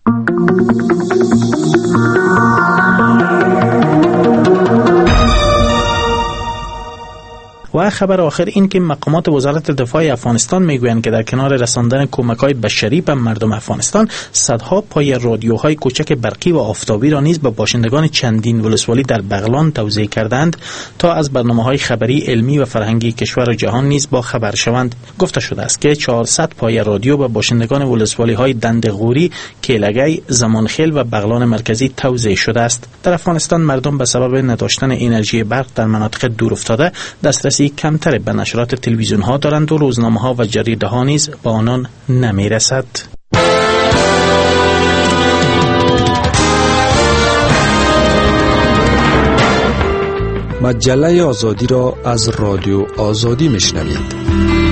و خبر آخر این که مقامات وزارت دفاع افغانستان میگویند که در کنار رساندن کمک‌های بشری به مردم افغانستان، صدها پای رادیوهای کوچک برقی و آفتابی را نیز به باشندگان چندین ولسوالی در بغلان توزیع کردند تا از برنامه‌های خبری، علمی و فرهنگی کشور و جهان نیز با خبر شوند. گفته شده است که چهارصد پای رادیو به باشندگان ولسوالی‌های دندغوری، کیلگی، زمانخیل و بغلان مرکزی توزیع شده است. در افغانستان مردم به سبب نداشتن انرژی برق در مناطق دورافتاده دسترسی کمتر به نشرات تلویزیون ها دارند و روزنامه ها و جریده ها نیز به آنان نمی رسد. مجله آزادی را از رادیو آزادی میشنوید.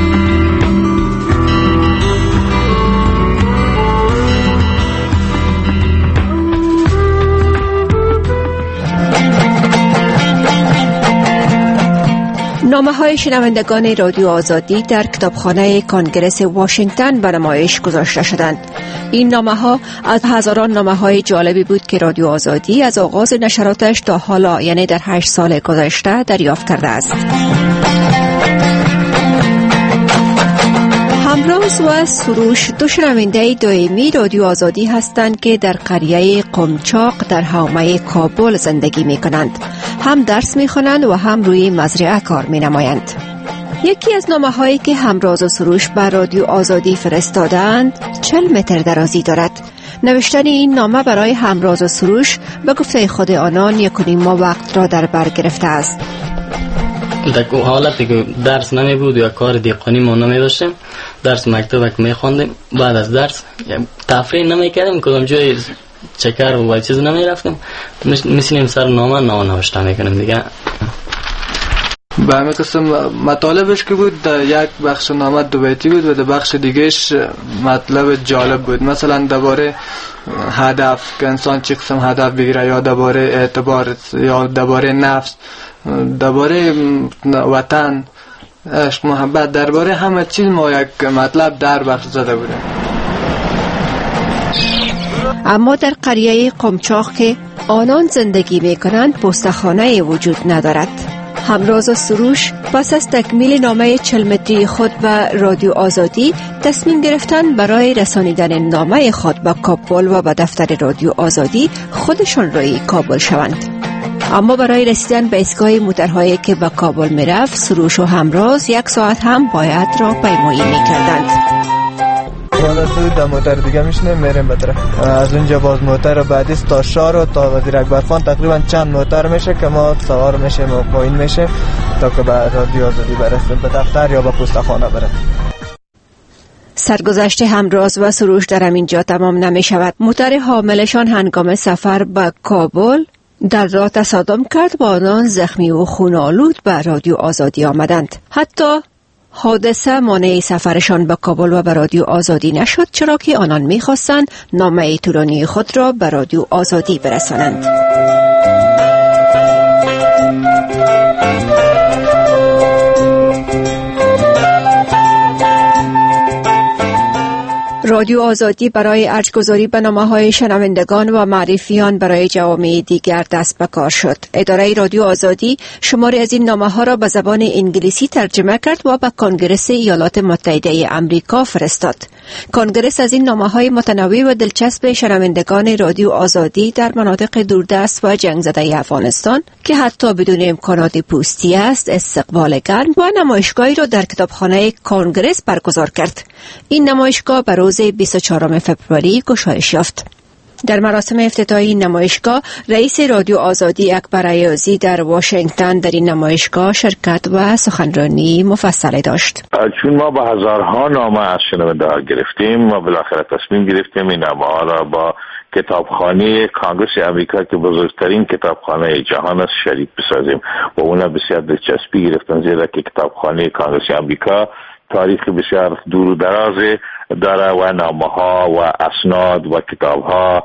نامه‌های شنوندگان رادیو آزادی در کتابخانه کنگره واشنگتن به نمایش گذاشته شدند. این نامه‌ها از هزاران نامه‌های جالبی بود که رادیو آزادی از آغاز نشراتش تا حالا، یعنی در هشت سال گذشته، دریافت کرده است. همراز و سروش دو شنونده دائمی رادیو آزادی هستند که در قریه قمچاق در حومه کابل زندگی می کنند. هم درس می خوانند و هم روی مزرعه کار می نمایند. یکی از نامه هایی که همراز و سروش بر رادیو آزادی فرستادند چهل متر درازی دارد. نوشتن این نامه برای همراز و سروش به گفته خود آنان یک و نیم ماه وقت را در بر گرفته است. در حالتی که درس نمی بود یا کار دیقانی ما نمی داشتیم، درس مکتب که می خواندیم، بعد از درس تفریح نمی کردیم، کدام جای چکر و چیز نمی رفتیم، مثل سر نامه نامه نوشته می کنیم دیگه. به همین قسم مطالبش که بود، در یک بخش نامه دو بیتی بود و در بخش دیگهش مطلب جالب بود. مثلا درباره هدف که انسان چه قسم هدف بگیره، یا درباره اعتبار، یا درباره نفس، درباره وطن، عشق، محبت، درباره همه چیز ما یک مطلب در بخش زده بودیم. اما در قریه قمچاق که آنان زندگی می کنند پستخانه وجود ندارد. همراز و سروش پس از تکمیل نامه چهل متری خود به رادیو آزادی تصمیم گرفتن برای رسانیدن نامه خود به کابل و به دفتر رادیو آزادی خودشان روی کابل شوند. اما برای رسیدن به ایستگاه موترهایی که به کابل می رفت، سروش و همراز یک ساعت هم باید را پیمایی می کردند. بالا سوی در موتر دیگه میشنیم میریم به طرف از اونجا باز موتر بعدی تا شار و تا وزیر اکبرخان تقریبا چند موتر میشه که ما سوار میشیم و پایین میشیم تا که به رادیو آزادی برسیم، به دفتر یا به پستخانه برسیم. سرگذشت همراز و سروش در همینجا تمام نمی شود. موتر حاملشان هنگام سفر به کابل در راه تصادم کرد و آنان زخمی و خونالود به رادیو آزادی آمدند. حتی حادثه مانع سفرشان به کابل و به رادیو آزادی نشد، چرا که آنان می‌خواستند نامه طولانی خود را به رادیو آزادی برسانند. رادیو آزادی برای ارجگذاری به نامه‌های شنوندگان و معرفیان برای جوامع دیگر دست به کار شد. اداره رادیو آزادی شماری از این نامه‌ها را به زبان انگلیسی ترجمه کرد و به کنگره ایالات متحده آمریکا فرستاد. کنگره از این نامه‌های متنوع و دلچسب شنوندگان رادیو آزادی در مناطق دوردست و جنگ زده افغانستان که حتی بدون امکانات پوستی است استقبال گرم و نمایشگاهی را در کتابخانه کنگره برگزار کرد. این نمایشگاه به روز بیست و چهارم فوریه گشایش یافت. در مراسم افتتاحی نمایشگاه رئیس رادیو آزادی اکبر ایازی در واشنگتن در این نمایشگاه شرکت و سخنرانی مفصل داشت. چون ما با هزارها نامه از شنونده‌ها گرفتیم ما بالاخره تصمیم گرفتیم این نامه‌ها را با کتابخانه کانگرس امریکا که بزرگترین کتابخانه جهان است شریک بسازیم و اونا بسیار دلچسبی گرفتن زیرا که کتابخانه کانگرس امریکا تاریخ بسیار دور و دراز داره و نامه‌ها و اسناد و کتاب‌ها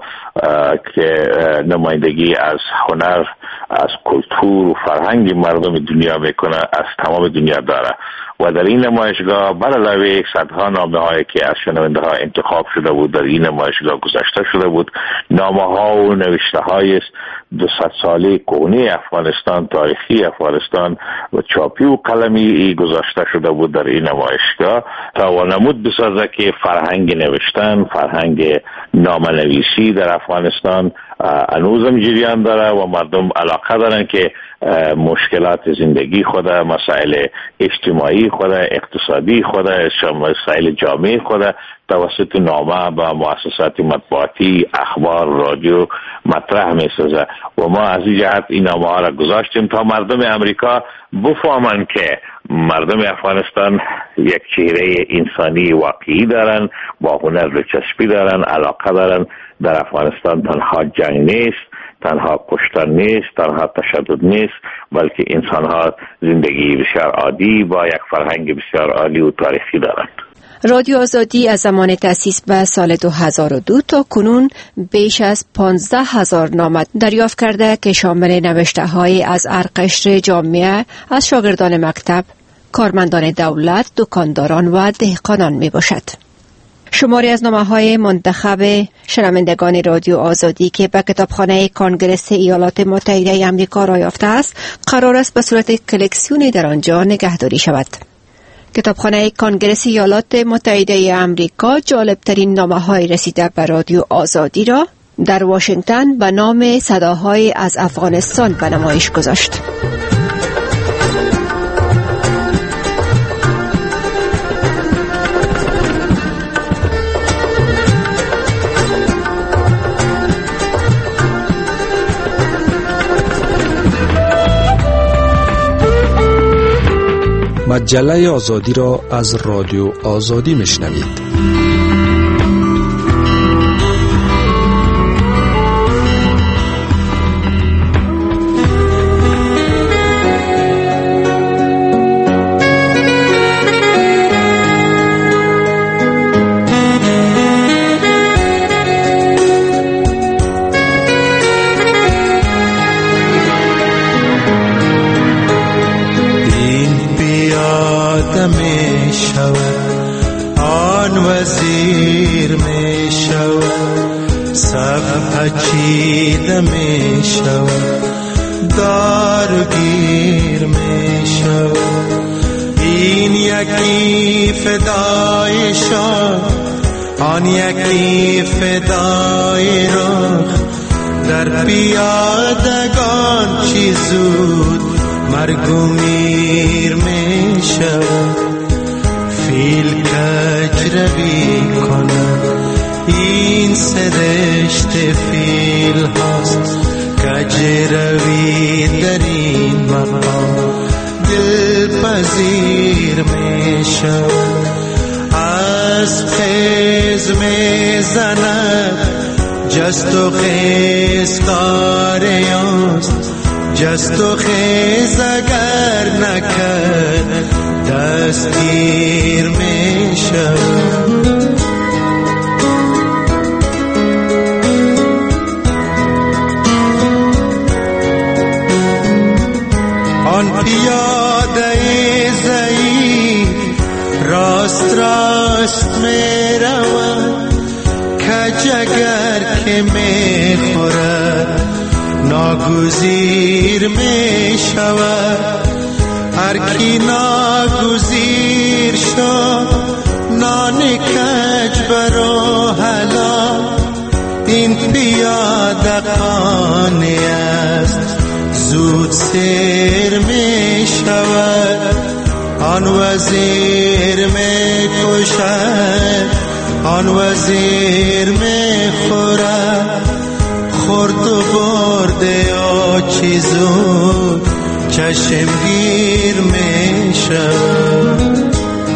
که نمایندگی از هنر، از کلتور و فرهنگ مردم دنیا میکنه از تمام دنیا داره و در این نمایشگاه بر علاوه صدها نامه‌هایی که از شنونده‌ها انتخاب شده بود در این نمایشگاه گذاشته شده بود، نامه‌ها و نوشته‌های دویست ساله کهنه افغانستان، تاریخی افغانستان و چاپی و قلمی گذاشته شده بود در این نمایشگاه تا وانمود بسازه که فرهنگ نوشتن، فرهنگ نامه‌نویسی در افغانستان هنوزم جریان داره و مردم علاقه دارن که مشکلات زندگی خود، مسائل اجتماعی خود، اقتصادی خود، مسائل جامعه خود توسط نامه با مؤسسات مطبوعاتی، اخبار، رادیو مطرح می‌سازه و ما از این جهت این نامه ها را گذاشتیم تا مردم امریکا بفهمند که مردم افغانستان یک چهره انسانی واقعی دارن، با هنر دلچسپی دارن، علاقه دارن. در افغانستان تنها جنگ نیست، تنها کشتن نیست، تنها تشدد نیست، بلکه انسان ها زندگی بسیار عادی با یک فرهنگ بسیار عالی و تاریخی دارند. رادیو آزادی از زمان تأسیس به سال دو هزار و دو تا کنون بیش از پانزده هزار نامه دریافت کرده که شامل نوشته‌های از ارقشر جامعه، از شاگردان مکتب، کارمندان دولت، دکانداران و دهقانان می باشد. شماری از نامه‌های منتخب شنوندگان رادیو آزادی که به کتابخانه کانگرس ایالات متحده آمریکا را یافته است، قرار است به صورت کلکسیونی در آنجا نگهداری شود. کتابخانه کانگرس ایالات متحده آمریکا جالبترین نامه‌های رسیده به رادیو آزادی را در واشنگتن به نام صداهای از افغانستان به نمایش گذاشت. مجله آزادی را از رادیو آزادی میشنوید. آن یکی فدای رخ در پیادگان چی زود مرگ و میر می شود. فیل کج روی کند این سرشت فیل هاست، کج روی در این مقام دل پذیر می شود. از خیز می زند جست و خیز کاریاست، جست و خیز اگر نکرد دستگیر می شود. آن پیاده ضعیف راست راست می رود، اگر که می خورد ناگزیر می شود. هر کی ناگزیر شد نان کج برو حلال. این پیاده خانه است زود سیر می شود. آن وزیر می کشد آن وزیر می خورد. خورد و برده و چیزو چشم گیر می شود.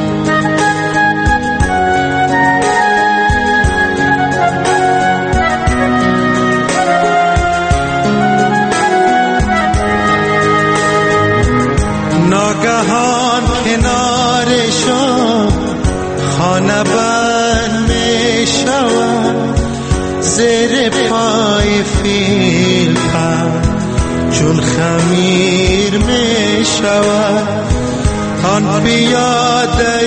ناگهان کنارشان خانه بند می شود. زیر پای فیل پر چون خمیر می شود. آن پیاده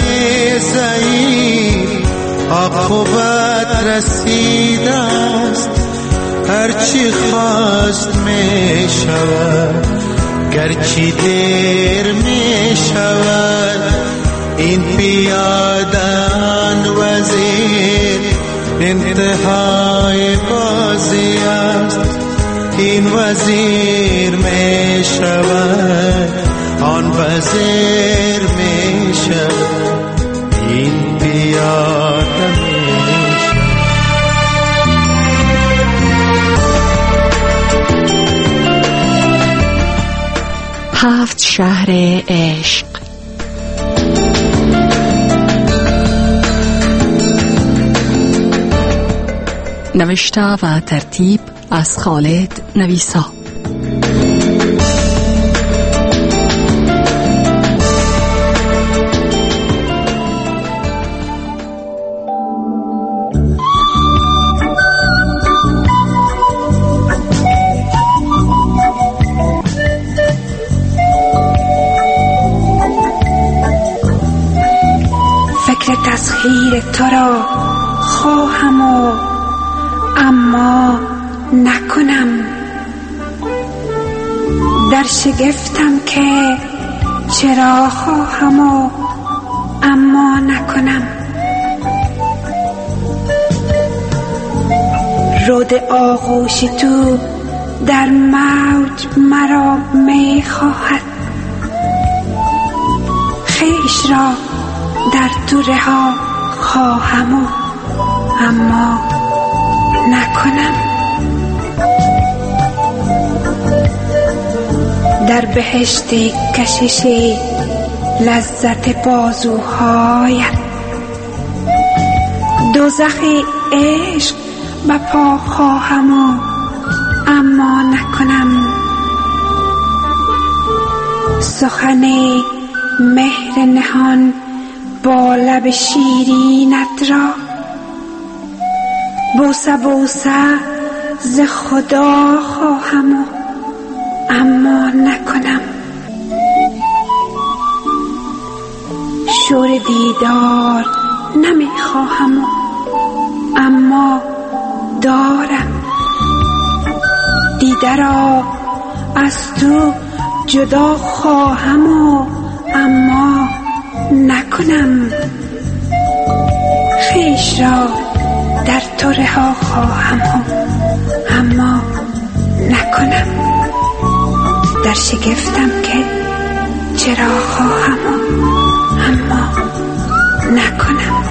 ضعیف عاقبت رسیده است. هرچی خواست می شود گرچه دیر می شود. این پیادان وزیر انتهای بازی است. این وزیر می شود آن وزیر می شود. این پیاده می شود. هفت شهر عشق. نوشته و ترتیب از خالد نویسا. فکر تسخیر تو را خواهم و اما نکنم. در شگفتم که چرا خواهم و اما نکنم. رود آغوش تو در موج مرا می خواهد. خویش را در تو رها خواهم و اما نکنم. در بهشت کشش لذت بازوهایت دوزخ عشق بپا خواهم و اما نکنم. سخن مهر نهان با لب شیرینت را بوسه بوسه ز خدا خواهم و اما نکنم. شور دیدار نمی خواهم و اما دارم. دیده را از تو جدا خواهم و اما نکنم. خویش را در تو رها خواهم و اما نکنم. در شگفتم که چرا خواهم و اما نکنم.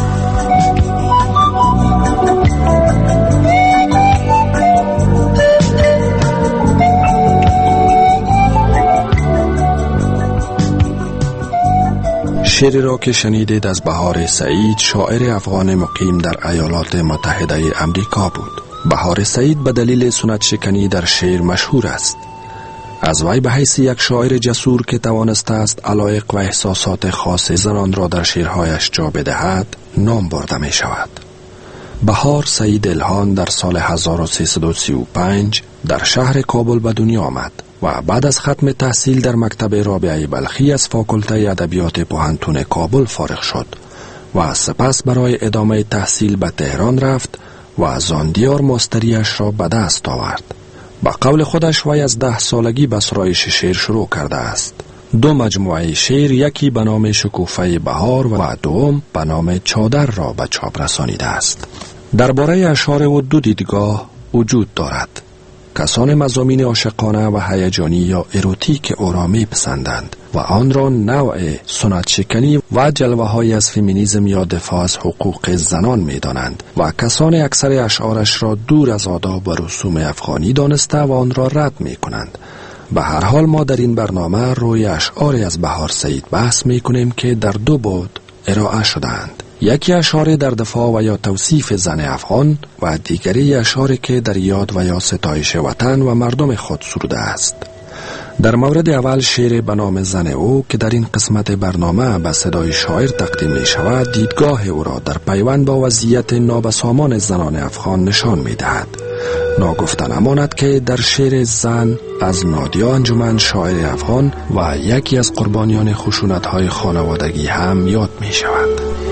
شعری را که شنیدید از بهار سعید، شاعر افغان مقیم در ایالات متحده امریکا بود. بهار سعید به دلیل سنت شکنی در شعر مشهور است. از وی به حیث یک شاعر جسور که توانسته است علایق و احساسات خاص زنان را در شعرهایش جا بدهد نام برده می شود. بهار سعید الهان در سال هزار و سیصد و سی و پنج در شهر کابل به دنیا آمد و بعد از ختم تحصیل در مکتب رابعه بلخی از فاکولته ادبیات پوهنتون کابل فارغ شد و سپس برای ادامه تحصیل به تهران رفت و از آن دیار ماستریش را به دست آورد. با قول خودش وی از ده سالگی به سرایش شعر شروع کرده است. دو مجموعه شعر، یکی به نام شکوفه بهار و دوم به نام چادر را به چاپ رسانیده است. درباره اشعار او دو دیدگاه وجود دارد. کسان مضامین عاشقانه و هیجانی یا اروتیک او را میپسندند و آن را نوع سنت شکنی و جلوه های از فمینیسم یا دفاع از حقوق زنان میدانند و کسان اکثر اشعارش را دور از آداب و رسوم افغانی دانسته و آن را رد می کنند. به هر حال ما در این برنامه روی اشعاری از بهار سعید بحث می کنیم که در دو بعد ارائه شدند. یکی اشعار در دفاع و یا توصیف زن افغان و دیگری اشعاری که در یاد و یا ستایش وطن و مردم خود سروده است. در مورد اول شعر به نام زن او که در این قسمت برنامه به صدای شاعر تقدیم می شود، دیدگاه او را در پیوند با وضعیت نابسامان زنان افغان نشان می دهد. ناگفته نماند که در شعر زن از نادیه انجمن شاعر افغان و یکی از قربانیان خشونت‌های خانوادگی هم یاد می شود.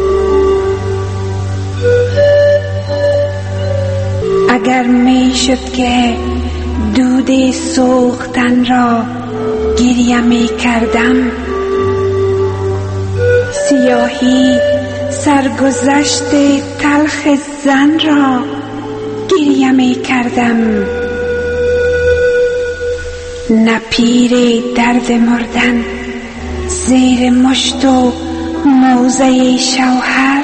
اگر می شد که دود سوختن را گریه می کردم، سیاهی سرگذشت تلخ زن را گریه می کردم، نه پیر درد مردن زیر مشت و موزه شوهر،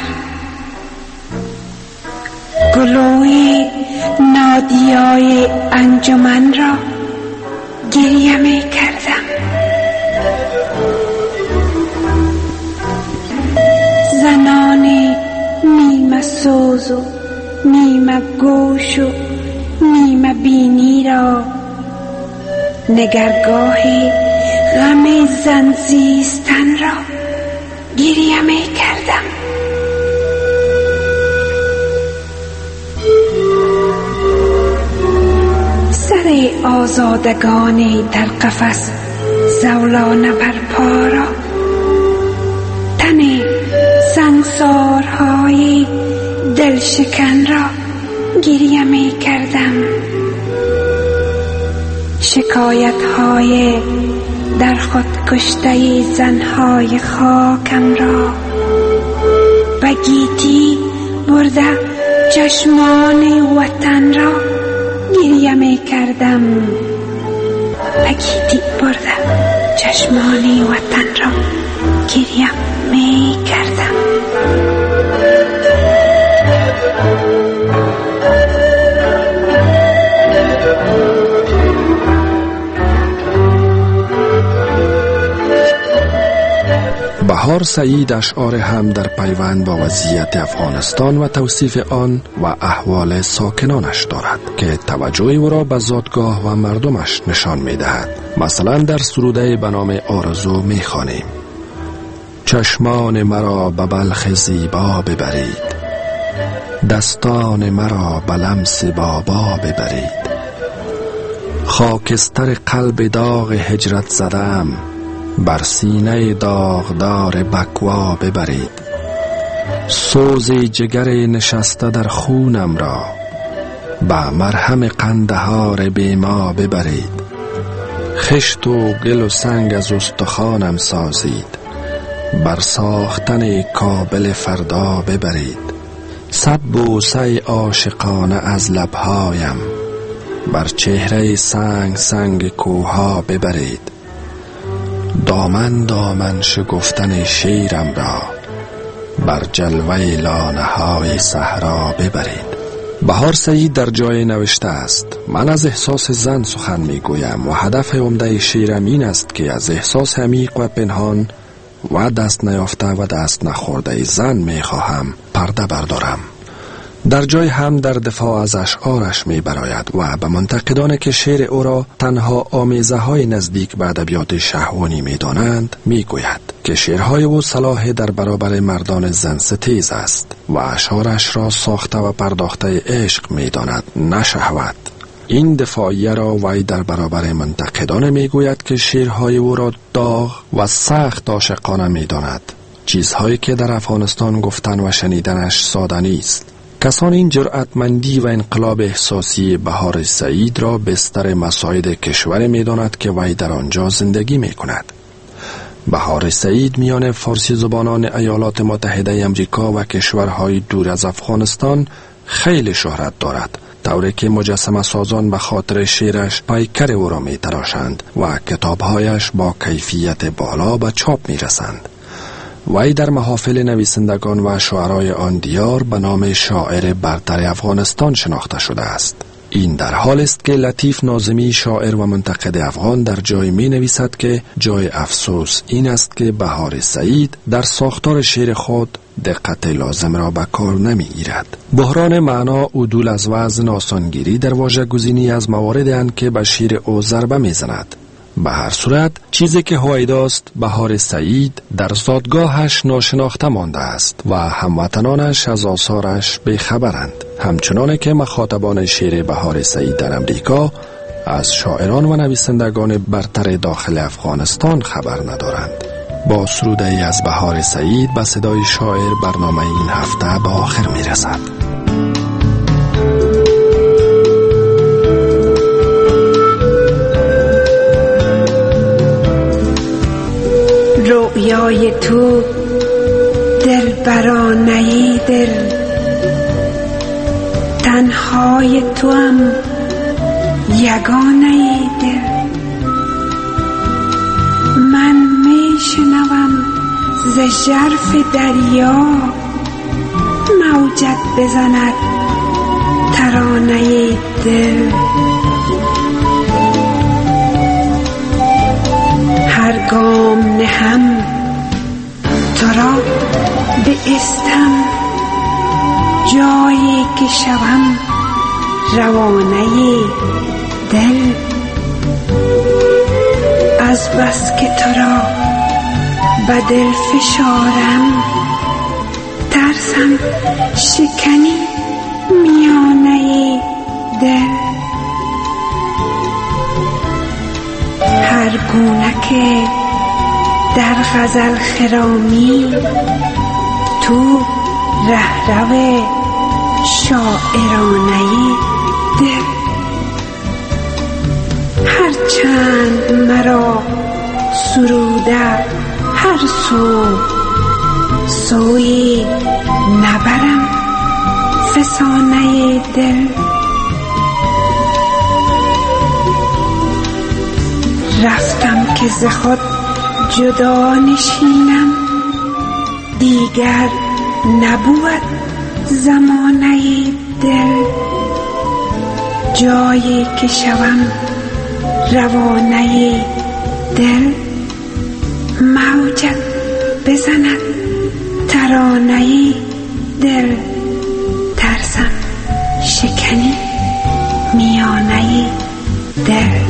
گلوی نادیای انجمن را گریه می کردم. زنان نیمه سوز و نیمه گوش و نیمه بینی را نگرگاه غم زن زیستن را گریه می کردم. سر آزادگانی در قفس زولانه برپا را، تن سنگسارهای دلشکن را گریه می کردم. شکایت های در خود کشته زنهای خاکم را به گیتی برده چشمان وطن را گریه می کردم. به گیتی برده چشمان وطن را گریه می کردم. بهار سعید اشعار هم در پیوند با وضعیت افغانستان و توصیف آن و احوال ساکنانش دارد که توجه او را به زادگاه و مردمش نشان می دهد. مثلا در سروده به نام آرزو می خوانیم: چشمان مرا به بلخ زیبا ببرید، دستان مرا به لمس بابا ببرید، خاکستر قلب داغ هجرت زدم، بر سینه داغدار بکوا ببرید، سوز جگر نشسته در خونم را با مرهم قندهار بیما ببرید، خشت و گل و سنگ از استخوانم سازید، بر ساختن کابل فردا ببرید، صد بوسه عاشقانه از لبهایم بر چهره سنگ سنگ کوها ببرید، دامن دامن شگفتن شیرم را بر جلوه لانه های صحرا ببرید. بهار سعید در جای نوشته است: من از احساس زن سخن می گویم و هدف عمده شعرم این است که از احساس عمیق و پنهان و دست نیافته و دست نخورده زن می خواهم پرده بردارم. در جای هم در دفاع از اشعارش می براید و به منتقدان که شعر او را تنها آمیزه های نزدیک به ادبیات شهوانی می دانند می گوید که شعرهای او صلاح در برابر مردان زن ستیز است و اشعارش را ساخته و پرداخته عشق می داند، نه شهوت. این دفاعیه را وی در برابر منتقدان می گوید که شعرهای او را داغ و سخت عاشقانه می داند، چیزهایی که در افغانستان گفتن و شنیدنش ساده نیست. کسان این جرأتمندی و انقلاب احساسی بهار سعید را بستر مساعد کشور می داند که وی در آنجا زندگی می کند. بهار سعید میان فارسی زبانان ایالات متحده امریکا و کشورهای دور از افغانستان خیلی شهرت دارد، طوری که مجسمه سازان به خاطر شعرش پیکر او را می تراشند و کتابهایش با کیفیت بالا به چاپ می رسند. وی در محافل نویسندگان و شاعرای آن دیار به نام شاعر برتر افغانستان شناخته شده است. این در حال است که لطیف ناظمی شاعر و منتقد افغان در جای می نویسد که جای افسوس این است که بهار سعید در ساختار شعر خود دقت لازم را به کار نمی گیرد. بحران معنا عدول از وزن آسانگیری در واژه گزینی از مواردی اند که به شعر او ضربه می زند. به هر صورت چیزی که هویداست بهار سعید در زادگاهش ناشناخته مانده است و هموطنانش از آثارش بیخبرند، همچنان که مخاطبان شعر بهار سعید در امریکا از شاعران و نویسندگان برتر داخل افغانستان خبر ندارند. با سروده ای از بهار سعید به صدای شاعر برنامه این هفته به آخر می رسد. رویای تو دل برانه دل، تنهای تو هم یگانه دل. من می شنوم ز ژرف دریا موجت بزند ترانه دل. هر گام نهم تو را به استم، جایی که شوم روانه دل. از بس که تو را به دل فشارم، ترسم شکنی میانه دل. هر گونه که در غزل خرامی، تو رهرو شاعرانه دل. هر چند مرا سروده هر سو، سوی نبرم فسانه دل. رفتم که ز خود جدا نشینم، دیگر نبود زمانه دل. جایی که شوم روانه دل، موجت بزند ترانه دل. ترسم شکنی میانه دل.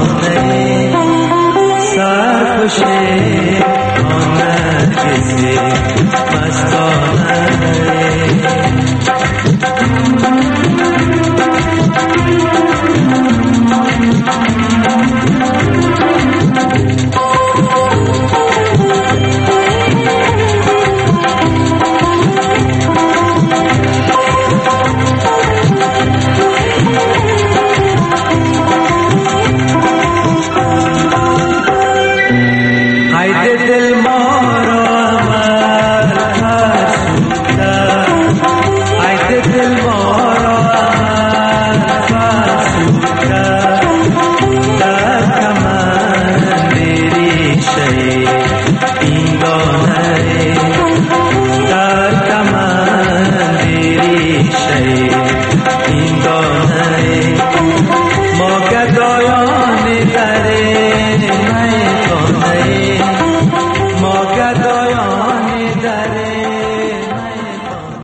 سرخوش آن نرگسی